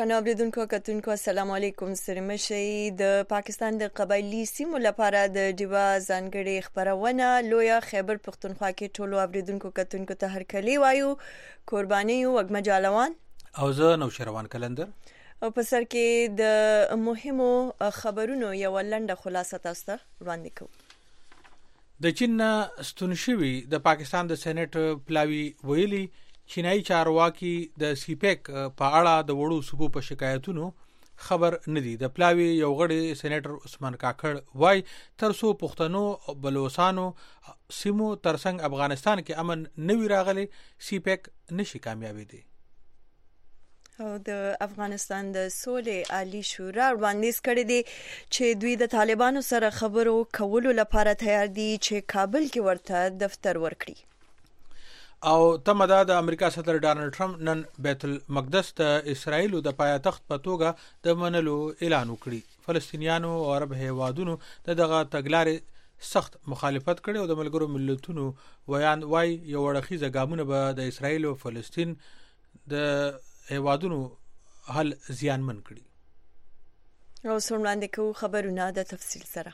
درنو اوریدونکو کتونکو السلام علیکم. ستړي مشئ. د پاکستان د قبایلی سیمو لپاره د ډیوا ځانګړي خبرونه لویا خیبر پختونخوا کې ټولو اوریدونکو کتونکو ته هرکلی وایو. قرباني وګمه جالوان او زه نوشروان کلندر او په سر کې د مهمو خبرونو یو لنډه خلاصه تاسو ته وړاندې کوم. د چین ستون شوی د پاکستان د سېنات پلاوی ویلي چینایي چارواکي د سیپیک په اړه د وړو صوبو په شکایتونو خبر ندي. د پلاوی یو غړي سېنیټر عثمان کاکړ وای ترسو پښتنو بلوچستانو سیمو ترڅنګ افغانستان کې امن نوي راغلي سیپیک نشي کامیابی دي. او د افغانستان د سولې عالی شورا وړاندیز کړی دی چې دوی د طالبانو سره خبرو کولو لپاره تیار دي چې کابل کې ورته دفتر ورکړي. او تمدا د امریکا صدر ډانلډ ټرمپ نن بیت المقدس د اسرایل د پایتخت په توګه د منلو اعلان وکړي. فلسطینیانو او عرب هیوادونو دغه تګلارې سخت مخالفت کړي او د ملګرو ملتونو وای یو وړخیزه ګامونه به د اسرایل او فلسطین د هیوادونو حل زیانمن کړي. او څومره کو خبرونه د تفصیل سره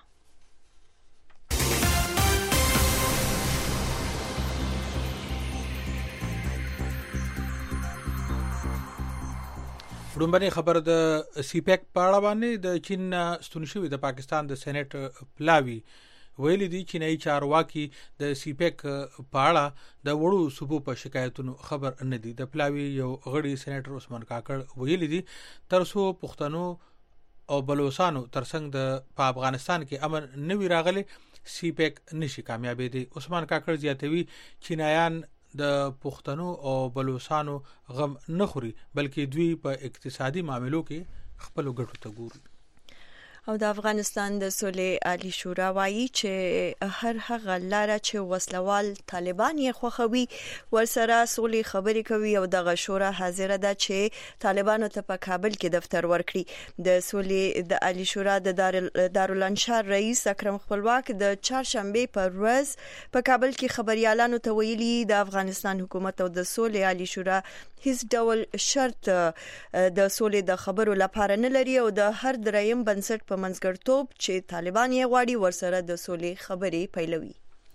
ورومبني خبر د سیپیک په اړه باندې د چین ستون شوی د پاکستان د سېنات پلاوی ویلي دي چینایي چارواکي د سیپیک په اړه د وړو صوبو په شکایتونو خبر نه دي. د پلاوی یو غړي سېنیټر عثمان کاکړ ویلي دي ترسو پښتنو او بلوچستانو ترڅنګ د افغانستان کې امن نوي راغلي سیپیک نشي کامیابی دي. عثمان کاکړ زیاتوي چینایان د پښتنو او بلوچستانو غم نه خوري بلکې دوی په اقتصادي معاملو کې خپل ګټو ته ګوري. او د افغانستان د سولې عالی شورا وایي چې هر هغه لاره چې وسلوال طالبان یې خوښوي ورسره سولې خبرې کوي او دغه شورا حاضر ده چې طالبانو ته په کابل کې دفتر ورکړي. د سولې د عالی شورا د دارالانشار رئیس اکرم خپلواک د چهارشنبه پر ورځ په کابل کې خبريالانو ته ویلي د افغانستان حکومت او د سولې عالی شورا هیڅ ډول شرط د سولې د خبرو لپاره نه لري او د هر دریم بنسټ منځګړتوب چې طالبان یې غواړي ورسره د سولې خبرې پیلوي.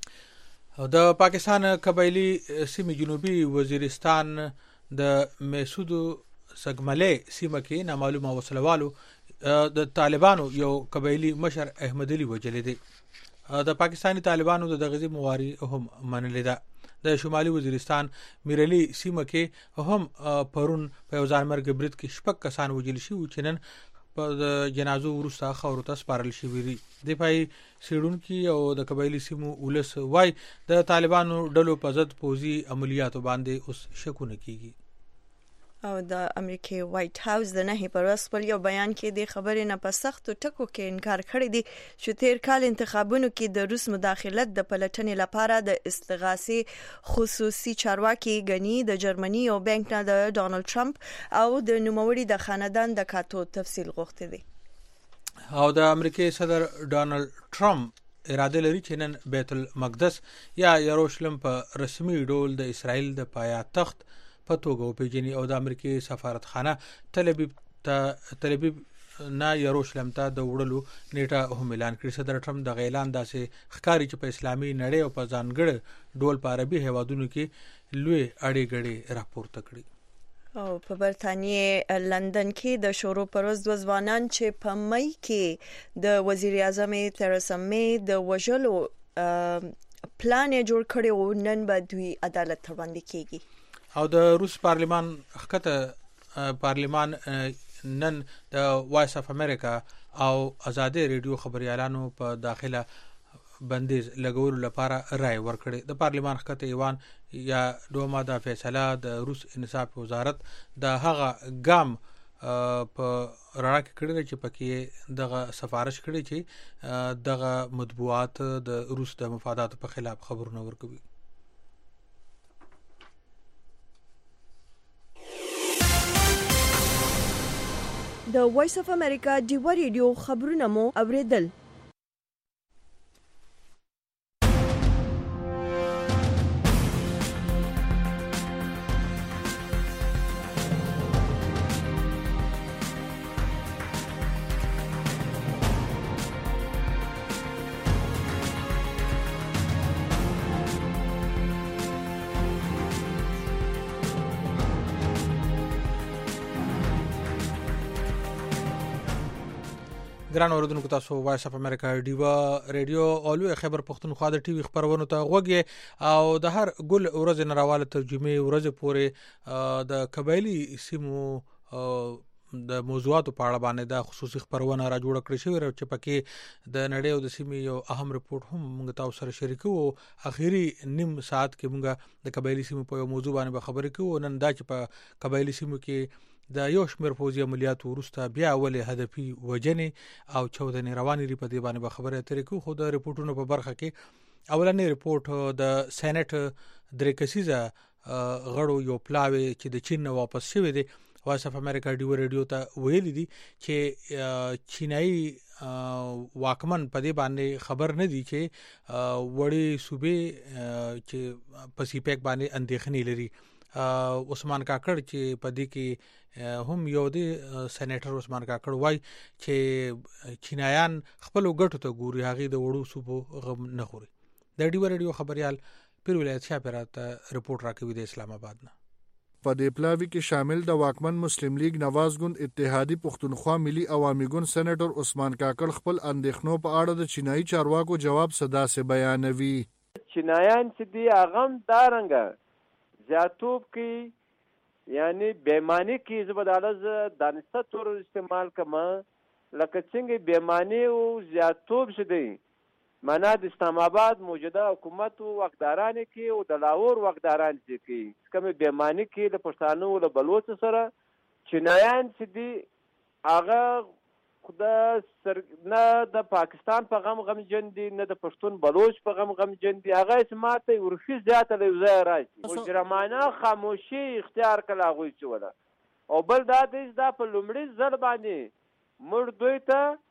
د پاکستان قبایلی سیمې جنوبي وزیرستان د میسودو سګملې سیمه کې نامعلومه وسلوالو د طالبانو یو قبایلی مشر احمد علي وجلې دي. د پاکستاني طالبانو د غزي مواري هم منلې ده. د شمالي وزیرستان میرلی سیمه کې هم پرون په ځان مرګ برید کې شپږ کسان وجل شي او چنن په جنازو ورسته خورو ته سپارل شوی دي. دفاعي سیډونکو او د قبایلی سیمو ولس وای د طالبانو ډلو په ضد پوزي عملیاتو باندې اوس شکونه کیږي. او د امریکای وایټ هاوس د نه پر خپل یو بیان کې د خبرې نه په سختو ټکو کې انکار کړی دی چې تیر کال انتخابونو کې د روس مداخلت د پلټنې لپاره د استغاثي خصوصي چارواکي غني د جرمني او بانک نه د ډونالد ټرمپ او د نوموړي د خاندان د کاتو تفصیل غوښتي دي. او د امریکای صدر ډونالد ټرمپ اراده لري چې نن بیت المقدس یا یروشلم په رسمي ډول د اسرایل د پایتخت په توګه پیژني او د امریکای سفارتخانه تل ابیب نه یروشلم ته د وړلو نیټه هم اعلان کړی. صدر ټرمپ د اعلان داسې ښکاری چې په اسلامي نړۍ او په ځانګړي ډول په عربي هیوادونو کې لوی اړې غړي راپورته کړي. او په برتانیې لندن کې د شورو پروز د ځوانان چې په مې کې د وزیر اعظم تریسا مې د وژلو پلان جوړ کړی او نن به دوی عدالت ته وړاندې کیږي. او د روس پارلمان نن د وایس اف امریکا او آزادې ریډیو خبريالانو په داخله بندیز لګولو لپاره رائے ورکړي. د پارلمان خکته ایوان یا دوما د فیصله د روس انصاف وزارت د هغه ګام په رڼا کې کړی چې پکې دغه سفارش کړی چې دغه مطبوعات د روس د مفاداتو په خلاف خبرونه ورکوي. د وایس اف امریکا ډیوا ریډیو خبرونه مو اوریدل. ګران اوردونکو تاسو وایس اف امریکا ډیوا ریډیو اولو خیبر پختونخوا د ټي وي خبرونه ته غوږی او د هر ګل ورځ نراواله ترجمه ورځ پورې د قبایلی سیمو د موضوعاتو په اړه باندې د خصوصي خبرونه را جوړ کړی شوی چې پکې د نړۍ او د سیمې یو اهم رپورت هم موږ تاسو سره شریکو اخیری نیم ساعت کې موږ د قبایلی سیمو په یو موضوع باندې خبرې کوو نن دا چې په قبایلی سیمو کې د یو شمېر پوځي عملیاتو وروسته بیا اولې هدفي وجنې او چودنې روانې لري په دې باندې خبره اترې کوو خو د ریپورتونو په برخه کې اولنې ریپورت د سېنات درې کسیزه غړو یو پلاوی چې د چین نه واپس شوی دی وایس اف امریکا ډیو ریډیو ته ویلي دي چې چینایي واکمن په دې باندې خبر نه دي چې وړي صوبې چې په سیپیک باندې اندېښنې لري عثمان کاکړ چې په دې کې هم یو دی سېنیټر عثمان کاکړ وای چې چینایان خپل ګټو ته ګوري هغه د وړو صوبو غم نه خوري د ډیو ریډیو خبريال پیر ولایت شاپرات رپورت راکوي د اسلام آباد نه په دې پلاوی کې شامل د واکمن مسلم لیگ نواز ګوند اتحادی پښتونخوا ملي عوامي ګوند سېنیټر عثمان کاکړ خپل اندېښنو په اړه د چینایي چارواکو جواب صدا سے بیانوي چینایان چې دی اغم دارنګ زیاتوب کی یعنی بیمانی کی زبدالز دانسته تور استعمال کما لکه څنګه بیمانی او زیاتوب شدی معنا د اسلام آباد موجوده حکومت او وقداران کی او د لاهور وقداران کی کوم بیمانی کی د پښتانه او د بلوچ سره چینایان چې دی هغه خدا نه د پاکستان په غم جن دي نه د پښتون بلوچ په غم جن دي هغه سماته ورخي زیاته لوي راځي مجرمانه خاموشي اختیار کړه غوي چوله او بل دا د په لومړي ځل باندې مړ دوی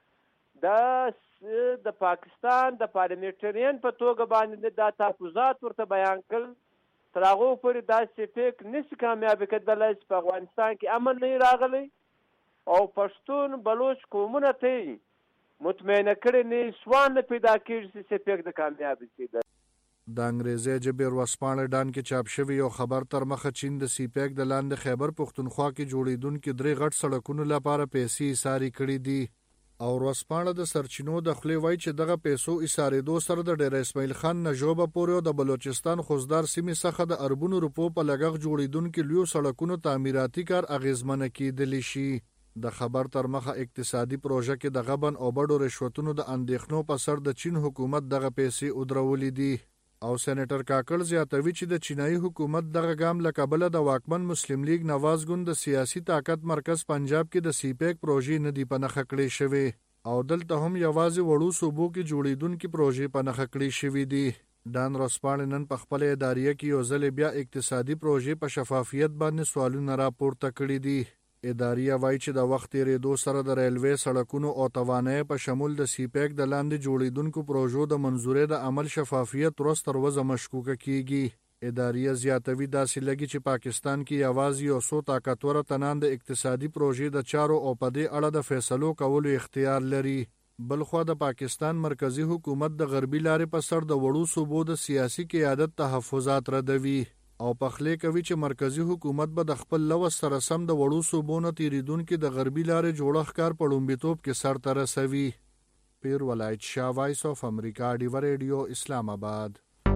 ته د پاکستان د پارلیمنټرین په توګه باندې د تحفظات ورته بیان کړ تر هغه پورې دا سپیک نشي کامیاب کېدلای چې په افغانستان کې امن نه راغلی او پښتون بلوچ قومونه ته مطمئنه کړي نه سوان پیدا کیږي چې سپیک د کامیابی کېده د انګریزي جبر وسپانه ډان کې چاپ شوی یو خبر تر مخه چین د سپیک د لاندې خیبر پښتونخوا کې جوړیدونکو درې غټ سړکونو لپاره پیسې ساري کړې دي او ورسپانه د سرچینو د خلی وای چې دغه پیسو اسارېدو سره د ډیر اسماعیل خان نجوبه پورې د بلوچستان خوزدار سیمې څخه د اربونو روپو په لګښت جوړیدونکو لیو سړکونو تعمیراتي کار اغیزمنه کېدلی شي د خبر تر مخه اقتصادي پروژه کې د غبن او بډو رشوتونو د اندېښنو په سر د چین حکومت دغه پیسې ودرولې دي او سېنیټر کاکړ زیاتوي چې د چینایي حکومت دغه ګام له کبله د واکمن مسلم لیگ نواز ګوند د سیاسي طاقت مرکز پنجاب کې د سیپیک پروژې نه دی په نخښه کړې شوی او دلته هم یوازې وړو صوبو کې جوړیدونکو پروژې په نخښه کړې شوی دي ډان رسپان نن په خپل ادارې کې یو ځل بیا اقتصادي پروژې په شفافیت باندې سوالونه راپورته کړي دي ادارې وایي چې د وخت تیریدو سره د ریلوي سړکونو او توانایي په شمول د سیپیک د لاندې جوړیدونکو پروژو د منظورې د عمل شفافیت ورځ تر ورځې مشکوکه کیږي ادارې زیاتوي داسې لګي چې پاکستان کې یوازې یو څو طاقتور تنان د اقتصادي پروژې د چارو او په دې اړه د فیصلو کولو اختیار لري بلخوا د پاکستان مرکزی حکومت د غربي لارې په سر د وړو صوبو د سیاسي قیادت تحفظات ردوي او پخلی کوي چې مرکزی حکومت به د خپل لوس سره سم د وړو صوبو نه تیریدونکو د غربي لارې جوړښت کار په لومړیتوب کې سر ته رسوي پیر ولایت شاه وایس اف امریکا ډیو ریډیو اسلام آباد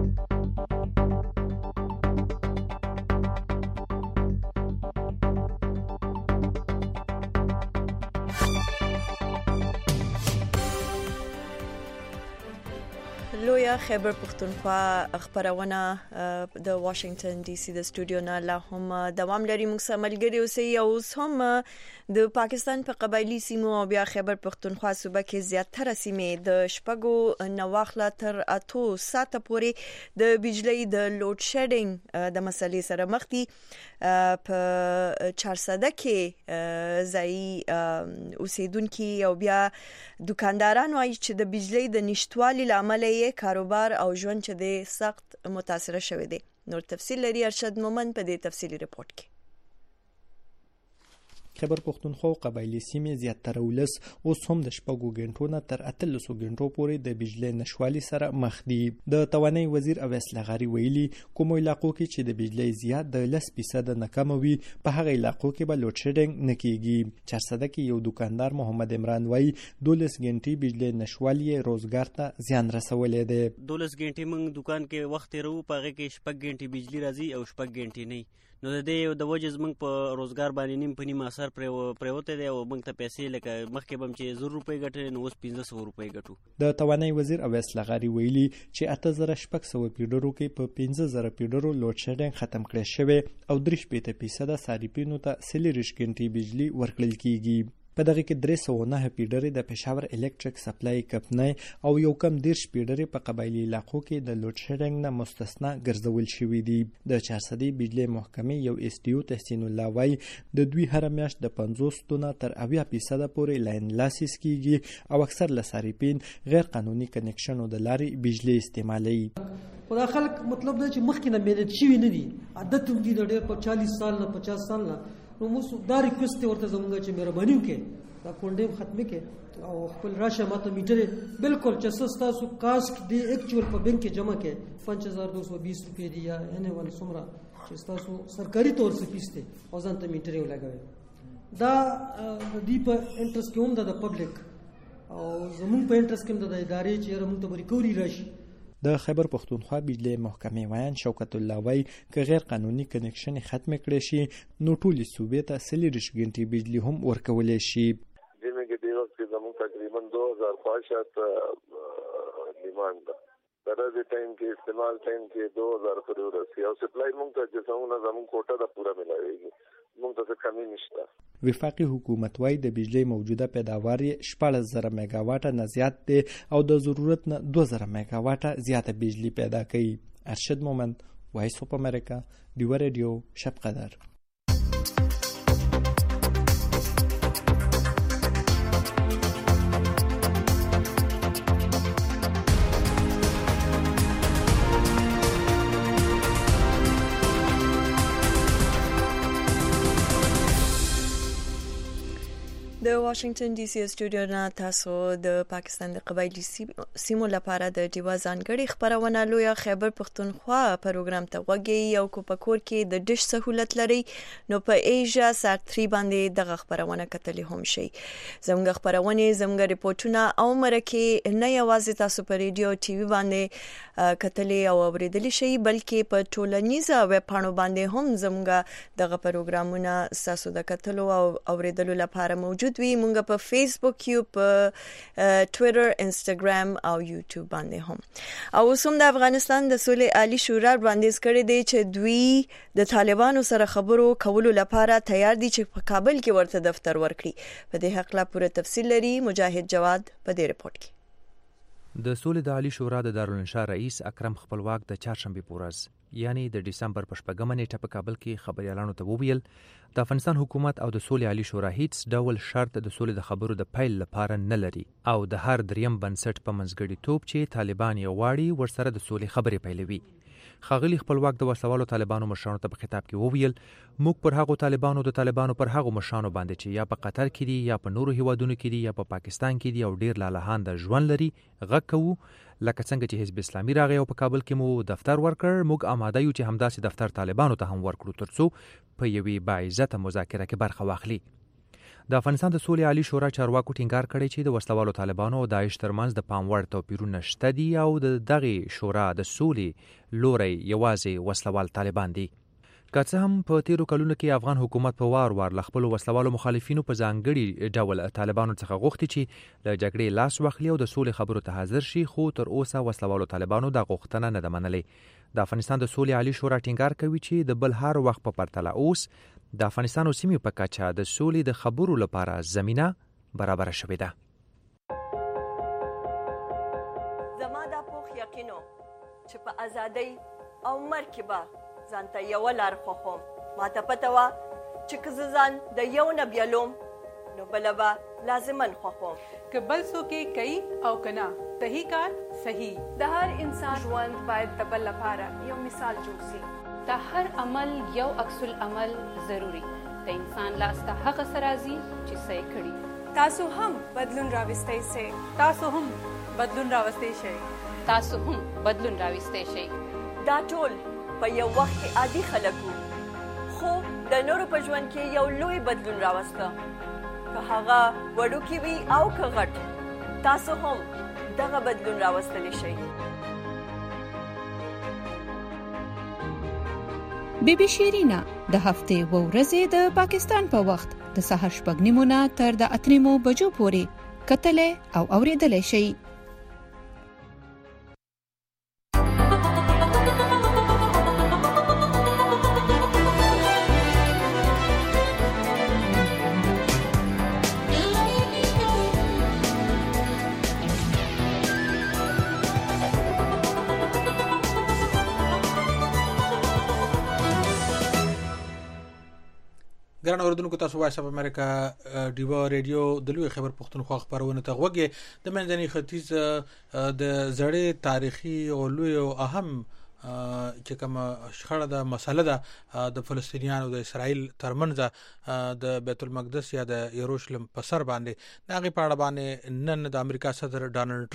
لویا خیبر پختونخوا خبرونه د واشنگټن ډي سي د سټوډیو نه لا هم دوام لري موږ سملګری اوسې او هم د پاکستان په قبایلی سیمو او بیا خیبر پختونخوا صوبه کې زیاتره سیمې د شپږو نواخله تر 8 ساعت پورې د بجلی د لوډ شیډینګ د مسلې سره مخ دي په 400 کې ځای اوسیدونکو او بیا دکاندارانو وايي چې د بجلی د نشټوالي لامل کاروبار او ژوند چې د سخت متاثر شوی دی نور تفصیل لري ارشد مومن په دې تفصیلی رپورت کې خیبر پښتونخوا او قبایلی سیمې زیاتره ولس اوس هم د شپږو غنټو نه تر 13 غنټو پورې د بجلی نشوالي سره مخ دي. د توانایي وزیر اویس لغاري ویلي کوم علاقو کې چې د بجلی زیات د 10% نه کم وي په هغه علاقو کې به لوډ شیډینګ نه کیږي. چارسده کې یو دکاندار محمد عمران وایي 12 غنټې بجلی نشوالي روزګار ته زیان رسولې ده. 12 غنټې موږ دکان کې وخت تیرو په هغه کې 6 غنټې بجلی راځي او 6 غنټې نه. نو د دې د وجه زموږ په روزګار باندې نیم په نیم اثر پریوته دی او موږ ته پیسې لکه مخکې بم چې 100 روپۍ ګټل نو اوس 1500 روپۍ ګټو. د توانایي وزیر اویس لغاري ویلي چې 8600 پیډرو کې په 15000 پیډرو لوډ شیډینګ ختم کړی شوی او 3% صارفینو ته 40 غنټې بجلی ورکړل کیږي. په دغه کې 309 پیډرې د پېښور الکتریک سپلای کمپنۍ او یو کم 10 پیډرې په قبایلی علاقو کې د لوډ شیډینګ نه مستثنا ګرځول شوي دي. د چارسدي بجلی محکمې یو اس ډي او تحسین الله وایي د دوی هر میاشت د 50 نه تر 80% پورې لاین لاسیس کیږي او اکثر لصارفین غیر قانوني کنیکشنو د لارې بجلی استعمالوي. خدا خلک مطلب دا چې مخکې نه مینټ شوي نه دي، عادت هم دي د ډېر په 40 سال نه 50 سال نه. نو موږ دا ریکوست ورته زموږ چې مهرباني وکړي دا کونډې ختمه کړي او خپل راشه ماته میټر بالکل چې تاسو کاسک دی اکچوال په بانک کې جمع کړي 5220 روپۍ دی یا ان ول سمرا چې تاسو سرکاري تور څخه پیسته او ځانته میټر یې لګوي. دا د دې په انټرست کې هم د پبلک او زموږ په انټرست کې د ادارې چې موږ ته ریکوري راشي. د خیبر پښتونخوا بجلی محکمې وایي شوکت الله وایي که غیر قانوني کنیکشن ختم کړي شي نو ټولې صوبې ته 40 غنټې بجلی هم ورکولې شي. جنہیں کے دیوز کے زمون تقریباً 2005 ڈیمانڈ دا درد ٹائم کے استعمال ٹائم کے 2000 پر رسی اور سپلائی مونږ ته جسمونه زمون کوټه دا پورا ملاويږي مونږ ته کمی نشته. وفاقي حکومت وايي د بجلی موجوده پیداوار 16000 میگاواټه نه زیات دی او د ضرورت نه 2000 میگاواټه زیاته بجلی پیدا کوي. ارشد مومند، وایس اف امریکا، دیو رادیو، شب قدر. د واشنگټن ډي سي سټوډیو نه تاسو د پاکستان د قبایلی سیمو لپاره د ډیوا ځانګړي خبرونه لویا خیبر پښتونخوا پروګرام ته وګورئ او کو پکور کې د ډیش سہولت لري نو په ایجا سات 3 باندې دغه خبرونه کتلې هم شي. زموږ خبرونه زموږ ریپورتونه او مرکه نه یوازې تاسو په ریډیو ټي وي باندې کتلې او اوریدلې شي بلکې په ټولنیزه ویب پاڼو باندې هم زموږ دغه پروګرامونه تاسو د کتلو او اوریدلو لپاره موجود وي. مونږ په فیسبوک یو په ټوئیټر انستګرام او یوټیوب باندې هم او سم د افغانستان د سولې عالی شورا وړاندیز کړی دی چې دوی د طالبانو سره خبرو کولو لپاره تیار دي چې په کابل کې ورته دفتر ورکړي. په دې حق لا پوره تفصیل لري مجاهد جواد په دې رپورت کې. د سولې د عالی شورا د دارالانشا رئیس اکرم خپلواک د چهارشنبه پورز یعنی د دسمبر په 8 نیټه په کابل کې خبريالانو ته وویل د افغانستان حکومت او د سولې عالی شورا هیڅ ډول شرط د سولې د خبرو د پیل لپاره نه لري او د هر دریم بنسټ په منځګړیتوب چې طالبان یې غواړي ورسره د سولې خبرې پیلوي. ښاغلي خپلواک د وسلوالو طالبانو مشرانو ته په خطاب کې وویل موږ پر هغو طالبانو پر هغو مشرانو باندې چې یا په قطر کې دي یا په نورو هیوادونو کې دي یا په پاکستان کې دي او ډیر لالهان د ژوند لري غږ کوو لکه څنګه چې حزب اسلامي راغی او په کابل کې مو دفتر ورکړ موږ آماده یو چې همداسې دفتر طالبانو ته هم ورکړو ترڅو په یوې باعزته مذاکره کې برخه واخلي. د افغانستان د سولې عالی شورا چارواکو ټینګار کړی چې د وسلوالو طالبانو او داعش ترمنځ د پام وړ توپیرونه شته دي او د دغه شورا د سولې لوري یوازې وسلوال طالبان دي. که څه هم په تیرو کلونو کې افغان حکومت په وار وار ل خپل وسلوالو مخالفینو په ځانګړي ډول طالبانو څخه غوښتي چې له جګړې لاس واخلي او د سولې خبرو ته حاضر شي خو تر اوسه وسلوالو طالبانو دا غوښتنه نه ده منلې. د افغانستان د سولې عالی شورا ټینګار کوي چې د بل هر وخت په پرتله اوس د افغانستان او سیمې په کچه د سولې د خبرو لپاره زمينه برابر شوې ده. زما دا پوخ یقینو چې په ازادۍ او مرکبه ځانته یو لار خوخم ما ته پته وا چې که ځان د یو نه بیلوم نو بلبا لازمن خوخم که بل څوک کوي او کنا صحیح کار صحیح د هر انسان ژوند باید د بل لپاره یو مثال جوړ شي. د هر عمل یو عکس العمل ضروری د انسان لاس ته هغه څه راځي چې څه یې کړي. تاسو هم بدلون راوستی شئ. تاسو هم بدلون راوستی شئ. تاسو هم بدلون راوستی شئ. دا ټول په یو وخت کې عادي خلک وو، خو د نورو په ژوند کې یو لوی بدلون راوسته. که هغه وړوکی وي او که غټ، تاسو هم دغه بدلون راوستلی شئ. بیبي شیرینا د هفتې و ورځې د پاکستان په وخت د سهار 8:30 تر د 8:30 بجو پورې کتلې او اوریدلې شي. ګران اوردونکو، تاسو وایس اف امریکا ډیوا ریډیو د لوی خبر پښتونخوا خبرونه ته غوږی. د منځني ختیځ د زړې تاریخي او لوی او اهم چې کوم شخړه د مسله ده د فلسطینیانو د اسرائیل ترمنځ د بیت المقدس یا د یروشلم په سر باندې دغه په اړه باندې نن د امریکا صدر ډانلډ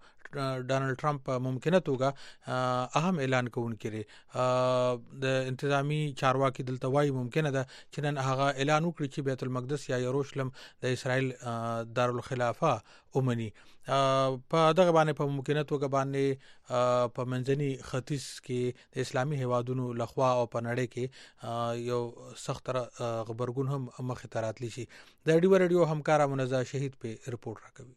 ټرمپ ممکنه توګه اهم اعلان کوونکی د انتظامی چارواکي دلته وايي ممکنه ده چې نن هغه اعلان وکړي چې بیت المقدس یا یروشلم د اسرائیل دارالخلافه اومني. په دغه باندې په ممکنه توګه باندې په منځني ختیځ کې د اسلامي هیوادونو لخوا او په نړۍ کې یو سخت خبرګون هم مخې ته راتلی شي. د ریډیو همکارا منزه شهید په رپورټ راکوي.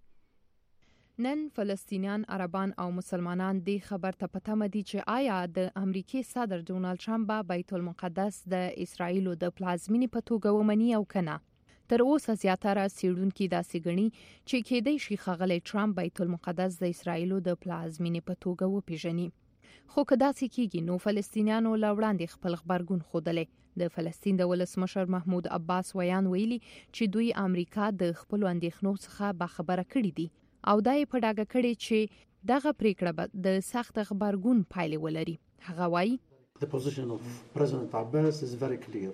نن فلسطینیان، عربان او مسلمانان د خبر ته پته مدي چې آیا د امریکای صدر ډونالد ټرمپ بیت المقدس د اسرائیل د پلازمینې په توګه ومني او کنه. تر اوسه زیاتره څېړونکي داسې ګڼي چې کېدای شي ښاغلی ټرمپ بیت المقدس د اسرائیل د پلازمینې په توګه وپیژني. خو که داسې کېږي نو فلسطینیانو له وړاندې خپل خبرګون ښودلی. د فلسطین د ولسمشر محمود عباس ویان ویلي چې دوی امریکا د خپلو اندېښنو څخه باخبره کړي دي او دا یې په ډاګه کړي چې دغه پریکړه به د سخت خبرګون پایلې ولري. هغه وایي The position of President Abbas is very clear.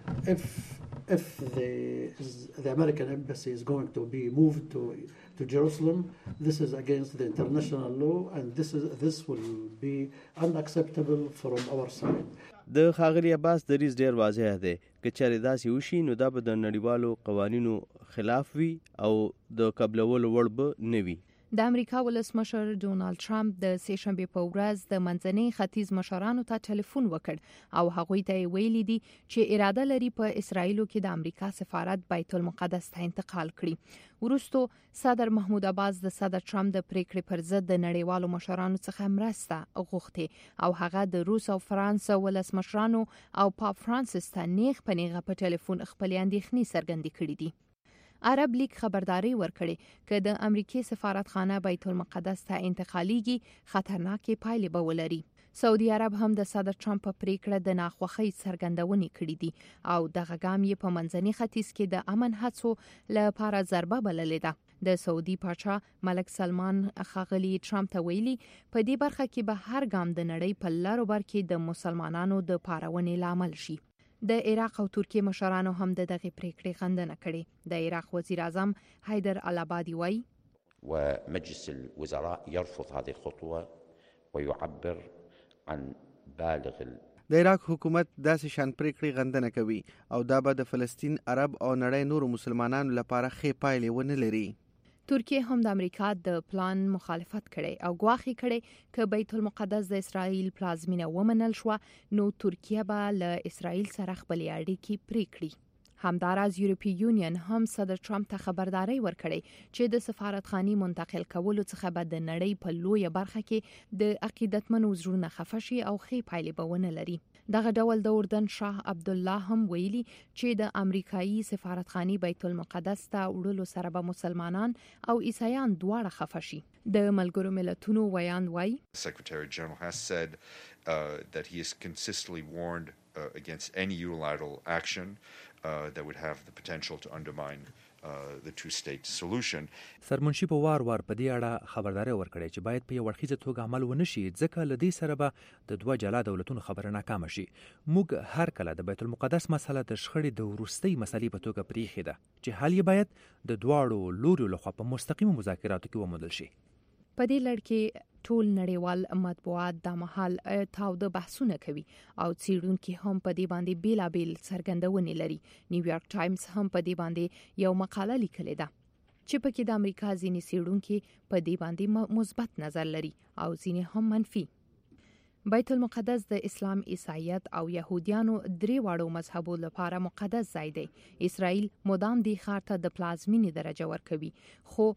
If the American embassy is going to be moved to Jerusalem, this is against the international law and this will be unacceptable from our side. د ښاغلي عباس دریځ ډیر واضح دی، که چېرې داسې وشي نو دا به د نړیوالو قوانینو خلاف وي او د قبلولو وړ به نه وي. د امریکا ولسمشر ډونالد ټرمپ د سهشنبه په ورځ د منځني ختیځ مشرانو ته ټلیفون وکړ او هغوی ته ویلي دي چې اراده لري په اسرائیلو کې د امریکا سفارت بیت المقدس ته انتقال کړي. وروسته صدر محمود عباس د صدر ټرمپ د پریکړې پر ضد د نړیوالو مشرانو څخه مرسته غوښتي او هغه د روس او فرانس ولسمشرانو او پاپ فرانسیس ته نیغ په نیغه په ټلیفون خپل اندېښنې څرګندې کړې دي. عرب لیگ خبرداري ورکړي چې د امریکای سفارتخانه بیت المقدس ته انتقالیږي خطرناکې پایلې به ولري. سعودي عرب هم د صدر ټرمپ په پریکړه د ناخوښۍ څرګندونې کړې دي او دغه ګام یې په منځني ختیځ کې د امن هڅو لپاره ضربه بللې ده. د سعودي پاچا ملک سلمان ښاغلي ټرمپ ته ویلي په دې برخه کې به هر ګام د نړۍ په لارو بر کې د مسلمانانو د پارونې لامل شي. د عراق او ترکیه مشرانو هم دغه پریکړې غندنه کړې. د عراق وزیر اعظم حیدر العبادي وایي ومجلس الوزراء يرفض هذه الخطوة ويعبر عن بالغ د عراق حکومت داسې شان پریکړې غندنه کوي او دا به د فلسطین، عرب او نړۍ نورو مسلمانانو لپاره ښې پایلې ونه لري. ترکیه هم د امریکا د پلان مخالفت کړي او ګواښ کړي چې بیت المقدس د اسرائیل پلازمینه ومنل شو نو ترکیه به له اسرائیل سره خپل اړیکې پرې کړي. همداراز یورپی یونین هم صدر ټرمپ ته خبرداري ورکړي چې د سفارتخانې منتقل کولو څخه به د نړۍ په لویه برخه کې د عقیدتمنو زړونه خفه شي او ښې پایلې به ونه لري. دغه ډول د اردن شاه عبدالله هم ویلي چې د امریکایي سفارتخانې بیت المقدس ته وړلو سره به مسلمانان او عیسایان دواړه خفه شي. د ملګرو ملتونو ویان وایي Secretary General has said that he has consistently warned against any unilateral action that would have the potential to undermine the two-state solution. سرمنشي په وار په دې اړه خبرداري ورکړې چې باید په یو اړخیزه توګه عمل ونشي ځکه له دې سره به د دوه جلا دولتونو خبره ناکامه شي. موږ هر کله د بیت المقدس مسله د شخړې د وروستۍ مسلې په توګه پریښې ده چې حل یې باید د دواړو لورو لخوا په مستقیمو مذاکراتو کې وموندل شي. په دې لړ کې ټول نړیوال مطبوعات د مهال تاوده بحثونه کوي او څېړونکي هم په دې باندې بیلابیل څرګندونې لري. نیویارک ټایمز هم په دې باندې یو مقاله لیکلې ده چې پکې د امریکا ځینې څېړونکي په دې باندې مثبت نظر لري او ځینې هم منفي. بیت المقدس د اسلام، عیسایت او يهوديانو درې واړو مذهبو لپاره مقدس ځای دی. اسرائیل مدام دې ښار ته د پلازمینې درجه ورکوي خو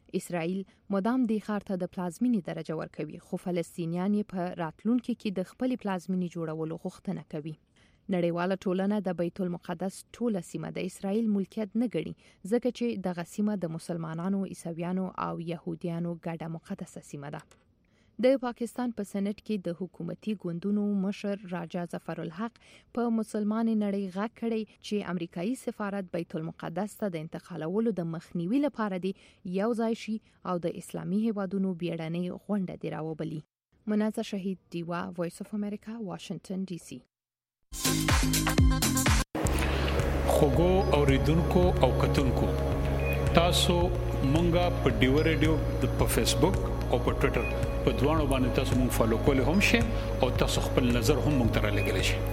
فلسطینیان په راتلونکي کې د خپل پلازمینې جوړولو غوښتنه کوي. نړیواله ټولنه د بیت المقدس ټوله سیمه د اسرائیل ملکیت نه ګڼي ځکه چې دغه سیمه د مسلمانانو، عیسویانو او يهوديانو ګډه مقدسه سیمه ده. د پاکستان په سېنات کې د حکومتي ګوندونو مشر راجا ظفر الحق په مسلمان نړۍ غږ کړی چې امریکایي سفارت بیت المقدس ته د انتقالولو د مخنیوي لپاره دی یو ځای شي او د اسلامي هیوادونو بیړنۍ غونډه دی راوبلي. منازه شهید دیوا، وایس اف امریکا، واشنگټن ډي سي. خوګو اوریدونکو او کتونکو تاسو مونږه په ډیو ریډیو په فیسبوک او په ټوئیټر په دوانو باندې تاسو مونږ فالو کولای هم شئ او تاسو خپل نظر هم مونږ ته رالیږلی شئ.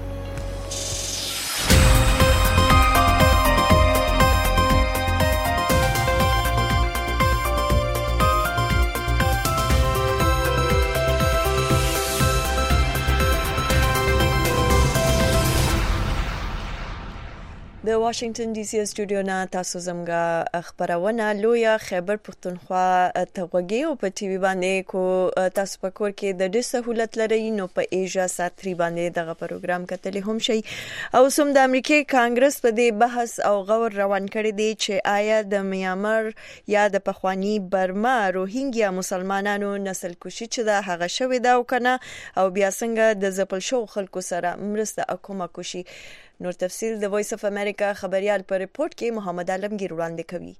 د واشنگټن ډي سي سټوډیو نه تاسو زموږه خبرونه لویا خیبر پښتونخوا ته وګورئ او په ټي وي باندې کو تاسو په کور کې د ډېر سہولت لري نو په ایجا ساتري باندې دغه پروګرام کتلې هم شي. او سم د امریکای کانګرس په دې بحث او غور روان کړی دی چې آیا د میامر یا د پخوانی برما روهینګیا مسلمانانو نسل کشي چې دا هغه شوی دا او کنه او بیا څنګه د زپل شو خلکو سره مرسته اکوما کوشي. نور تفصیل د وایس اف امریکا خبريال پر رپورت کې محمد عالمگیر وړاندې کوي.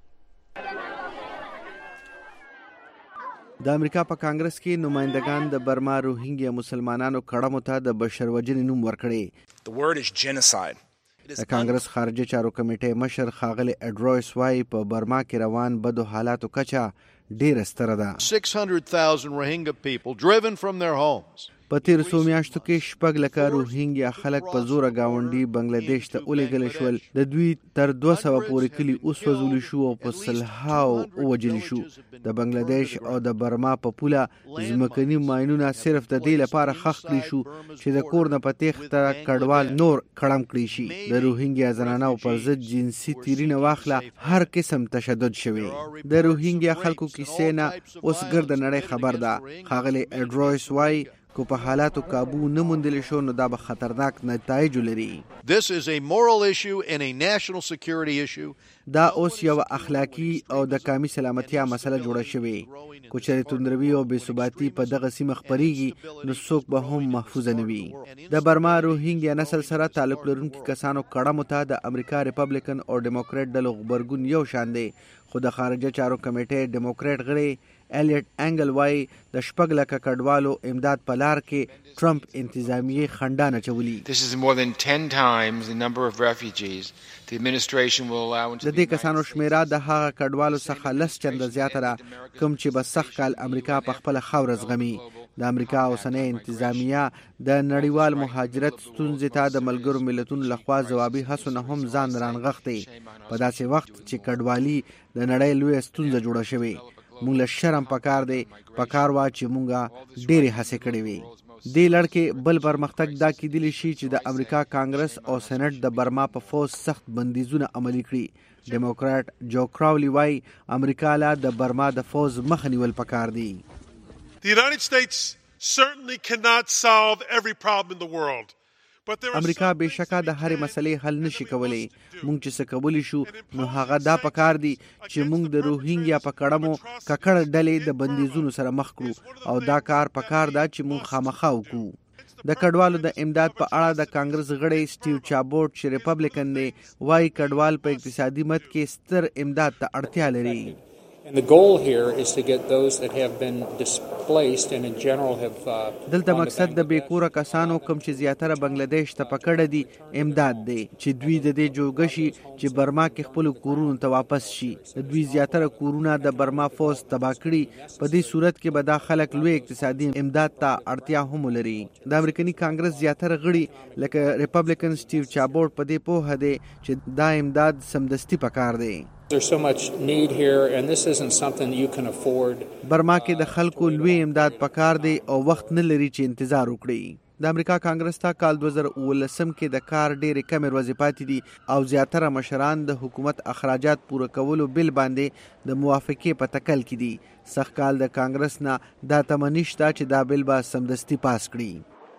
د امریکا په کانګرس کې نمائندگان د برما روهینګیا مسلمانانو کړمو ته د بشر وژنې نوم ورکړي. The word is genocide. د کانګرس خارجه چارو کمیټې مشر ښاغلی اډرویس وای په برما کې روان بدو حالاتو کچه ډیره ستره ده. 600,000 Rohingya people driven from their homes. په تیر څو میاشتو کې 6 لکه روهینګیا خلک په زوره گاونډي بنگلاديش ته ولېږل شول. د دوی تر 200 پورې کلی اوس وزول شو او په سلهاو وجل شو. د بنگلاديش او د برما په پوله ځمکني ماینونه صرف د دې لپاره خښ کړی شو چې د کور نه پتیخ ته کډوال نور کړم کړی شي. د روهینګیا زنانو پر ضد جنسي تیرینه واخله هر قسم تشدد شوی. د روهینګیا خلکو کیسې نه اوس ګرد نړۍ خبر ده. ښاغلی اډرویس وای کو په حالاتو قابو نه موندل شو نو دا به خطرناک نتایج لري. This is a moral issue and a national security issue. دا اوس یو اخلاقی او د قومي سلامتیا مسله جوړه شوې. کو چېرې توندروي او بې ثباتي په دغه سیمه خپرېږي نو څوک به هم محفوظ نه وي. د برما روهینګیا نسل سره تعلق لرونکي کسانو کړمو ته د امریکا ریپبلیکن او ډیموکرات ډلو غبرګون یو شان دی. خو د خارجه چارو کمیټې ډیموکرات غړي الیټ انګل وای د 6 لکه کډوالو امداد په لار کې ټرمپ انتظامیه خندانه چولي. This is more than 10 times the number of refugees the administration will allow into د دې کسانو شمیره د هغه کډوالو څخه لس چنده زیاته ده کوم چې به سخت کال امریکا په خپل خاور زغمي. د امریکا اوسنۍ انتظامیه د نړیوال مهاجرت ستونزې ته د ملګرو ملتونو لخوا ځوابي هڅو نه هم ځان رانغښتي په داسې وخت چې کډوالي د نړۍ لویه ستونزه جوړه شوې. مونږ له شرم پکار دی پکار وا چې مونږه ډېرې هڅې کړې وي. دې لړ کې بل پرمختګ دا کېدلی شي چې د امریکا کانګرس او سېنات د برما په فوج سخت بندیزونه عملي کړي. ډیموکرات جو کراولی وای امریکا له د برما د فوج مخه نیول پکار دی. The United States certainly cannot solve every problem in the world. امریکا بشکه د هرې مسلې حل نشي کولای. مونږ چې څه کولی شو نو هغه دا پکار دی چې مونږ د روهینګیا په کړمو ککړ ډلې د بندیزونو سره مخ کړو او دا کار پکار دا چې مونږ خامخا وکړو. د کډوالو د امداد په اړه د کانګرس غړی سټیو چابوټ چې ریپبلیکن دی وايي کډوال په اقتصادي مد کې ستر امداد ته اړتیا لري. And the goal here is to get those that have been displaced and in general have دلته مقصد د بیکوره کسانو کوم چې زیاتره بنگلاديش ته پکړه دي امداد دی چې دوی د دې جوګشي چې برما کې خپل کورونو ته واپس شي. دوی زیاتره کورونه د برما فوز تباه کړي. په دې صورت کې به دا خلک لوی اقتصادي امداد ته اړتیا هم لري. د امریکایي کانګرس زیاتره غړي لکه ریپبلیکن سټیو چابوټ په دې پوهه دی چې دا امداد سمدستي پکار دی. There's so much need here and this isn't something you can afford. برما کې د خلکو لوی امداد پکار دی او وخت نه لري چې انتظار وکړي. د امریکا کانګرس ته کال 2019 کې د کار ډېرې کمې ورځې پاتې دي او زیاتره مشران د حکومت اخراجات پوره کولو بل باندې د موافقې په تکل کې دي. سخت کال د کانګرس نه دا تمه نشته چې دا بل به سمدستي پاس کړي.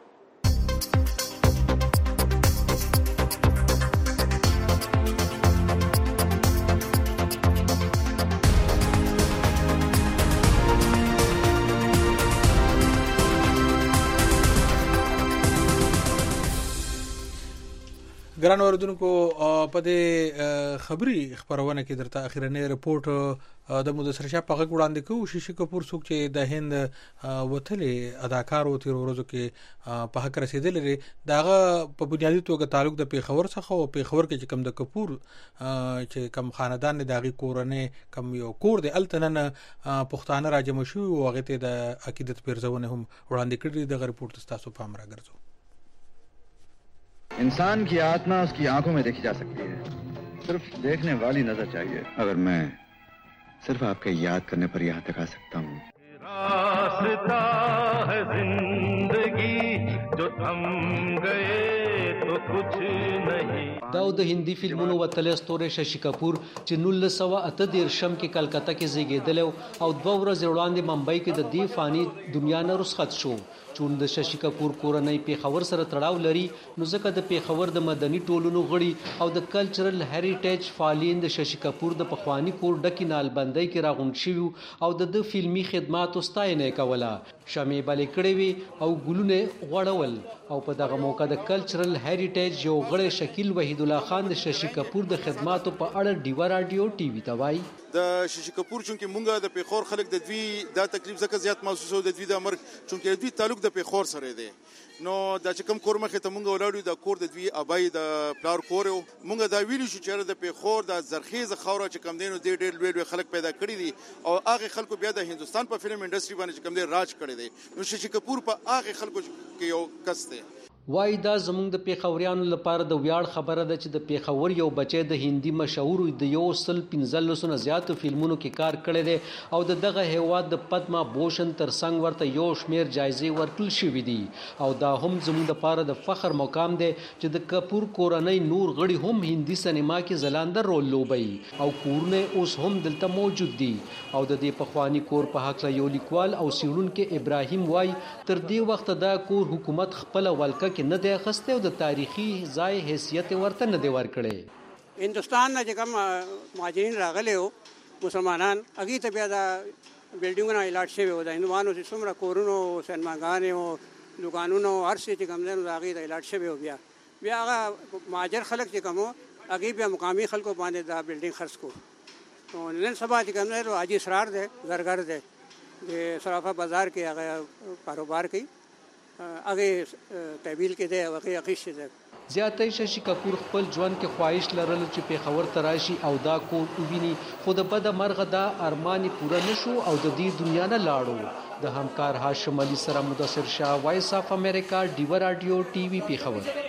ګران اوردونکو په دې خبري خبرونه کې درته اخیرنی رپورت د مدثر شاه په غوړ وړاندې کوو. شیشي کپور څوک چې د هند وتلې اداکار و تیر ورځو کې په حق رسیدل لري داغه په بنیادی توګه تعلق د پیښور څخه او پیښور کې چې کم د کپور چې کم خاندان د داغي کورنۍ کم یو کور د التنن پښتانه راجم شو او هغه ته د عقیدت پیرزونه هم وړاندې کړی. د رپورت تاسو په امر راګرځو. इंसान की आत्मा उसकी आंखों में देखी जा सकती है, सिर्फ देखने वाली नजर चाहिए. अगर मैं सिर्फ आपके याद करने पर यहाँ तक आ सकता हूँ. रास्ता है जिंदगी जो थम गए तो कुछ नहीं. دا د هندي فلمونو وتلې ستوره ششي کپور چې 1988 کې کلکته کې زیږیدل او 2 ورځې وړاندې ممبئی کې د دی فانی دنیا نه رخصت شو. چون د ششي کپور کورنۍ پیښور سره تړاو لري نو ځکه د پیښور د مدني ټولنو غړي او د کلچرل هریټیج فعالین د ششي کپور د پخوانی کور ډکینال بندۍ کې راغونډ شوی او د فلمي خدماتو ستاینه کوله. شمې بلې کړې وي او ګلونه غوړول او په دغه موقع د کلچرل هریټیج یو غړی شکیل وحید الله خان د ششي کپور د خدماتو په اړه ډیوا رادیو ټي وي ته وایي د ششي کپور چونکه مونږه د پیښور خلک د دوی دا تکلیف زکه زیات محسوسو د دوی د مرګ چونکه دوی تعلق د پیښور سره دی نو دا چې کوم کور مخه ته مونږ ولاړو د کور د دوی ابای د پلار کور مونږ دا ویلو شو چې د پیښور د زرخیز خاوره چې کم دینو د ډېر لوی خلک پیدا کړی دي او هغه خلکو بیا د هندستان په فلم انډستری باندې چې کم دی راج کړی دی نو ششي کپور په هغه خلکو کې یو کس دی. وای دا زموږ د پیښوریانو لپاره د ویاړ خبره ده چې د پیښور یو بچی د هندي مشهور د 115 نه زیات فلمونو کې کار کړی دی او دغه هیواد د پدما بوشن ترڅنګ ورته یو شمیر جایزې ورکړل شوې دي او دا هم زموږ لپاره د فخر مقام دی چې د کپور کورنۍ نور غړي هم هندي سینما کې ځلانده رول لوبوي او کورونه اوس هم دلته موجود دي او د دې پخوانی کور په حق یو لیکوال او سیړونکو ابراهیم وای تر دې وخت دا کور حکومت خپل ولکه کې نه دی اخسته او د تاریخي ځای حیثیت ورته نه دی ورکړي. هندستان نه کوم مهاجرین راغلي او مسلمانان هغه ته بیا دا بلډینګونه الاټ شوی و د هندوانو چې څومره کورونو سینماګانې او دکانونو هر څه چې کوم نه هغه ته الاټ شوی و بیا هغه مهاجر خلک چې کوم هغه بیا مقامی خلکو باندې دا بلډینګ خرڅ کو نو نن سبا چې کوم نه حاجی اسرار دی زرګر دی د صرافه بازار کې هغه کاروبار کوي هغه تحویل کې دی هغه اخیش دی. زیاتې ششي کپور خپل ژوند کې خواهش لرل چې پیښور ته راشي او دا کور وویني خو د بده مرغه دا ارمانی پوره نشو او د دې دنیا نه لاړو. د همکار هاشم علي سره مدثر شاه وایس اف امریکا ډیوا رادیو ټي وي پیښور.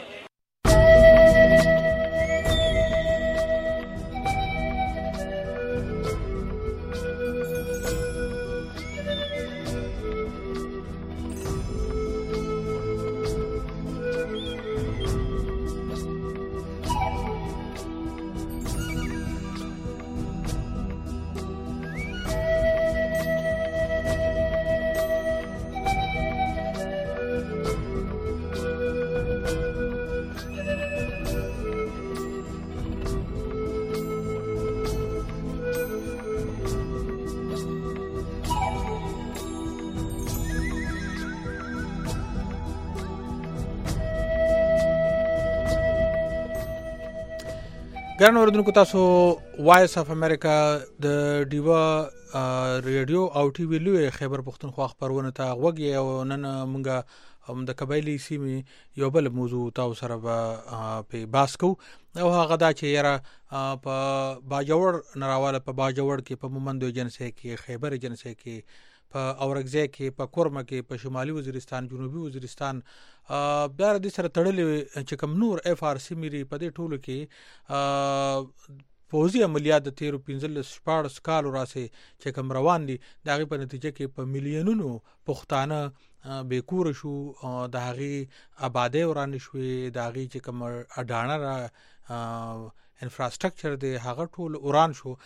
ګران اوریدونکو تاسو وایس اف امریکا د ډیوا ریډیو او ټي وی لوی خیبر پختونخوا خبرونه ته وګي او نن مونږه د قبایلی سیمې یو بل موضوع تاسو سره په باس کو او هغه دا چې یاره په باجوړ نراواله په باجوړ کې په مومندو ایجنسی کې خیبر ایجنسی کې په اورګزی کې په کورمه کې په شمالي وزیرستان جنوبي وزیرستان بیا د سره تړلې چې کوم نور اف ار سی مری په دې ټولو کې فوزي عملیات د 13-15 کال راسي چې کوم روان دي د هغه په نتیجه کې په میلیونونو پښتانه بیکور شو د هغه آبادی وران شوې د هغه چې کوم اډانه را انفراستراکچر دی هغه ټول وران شو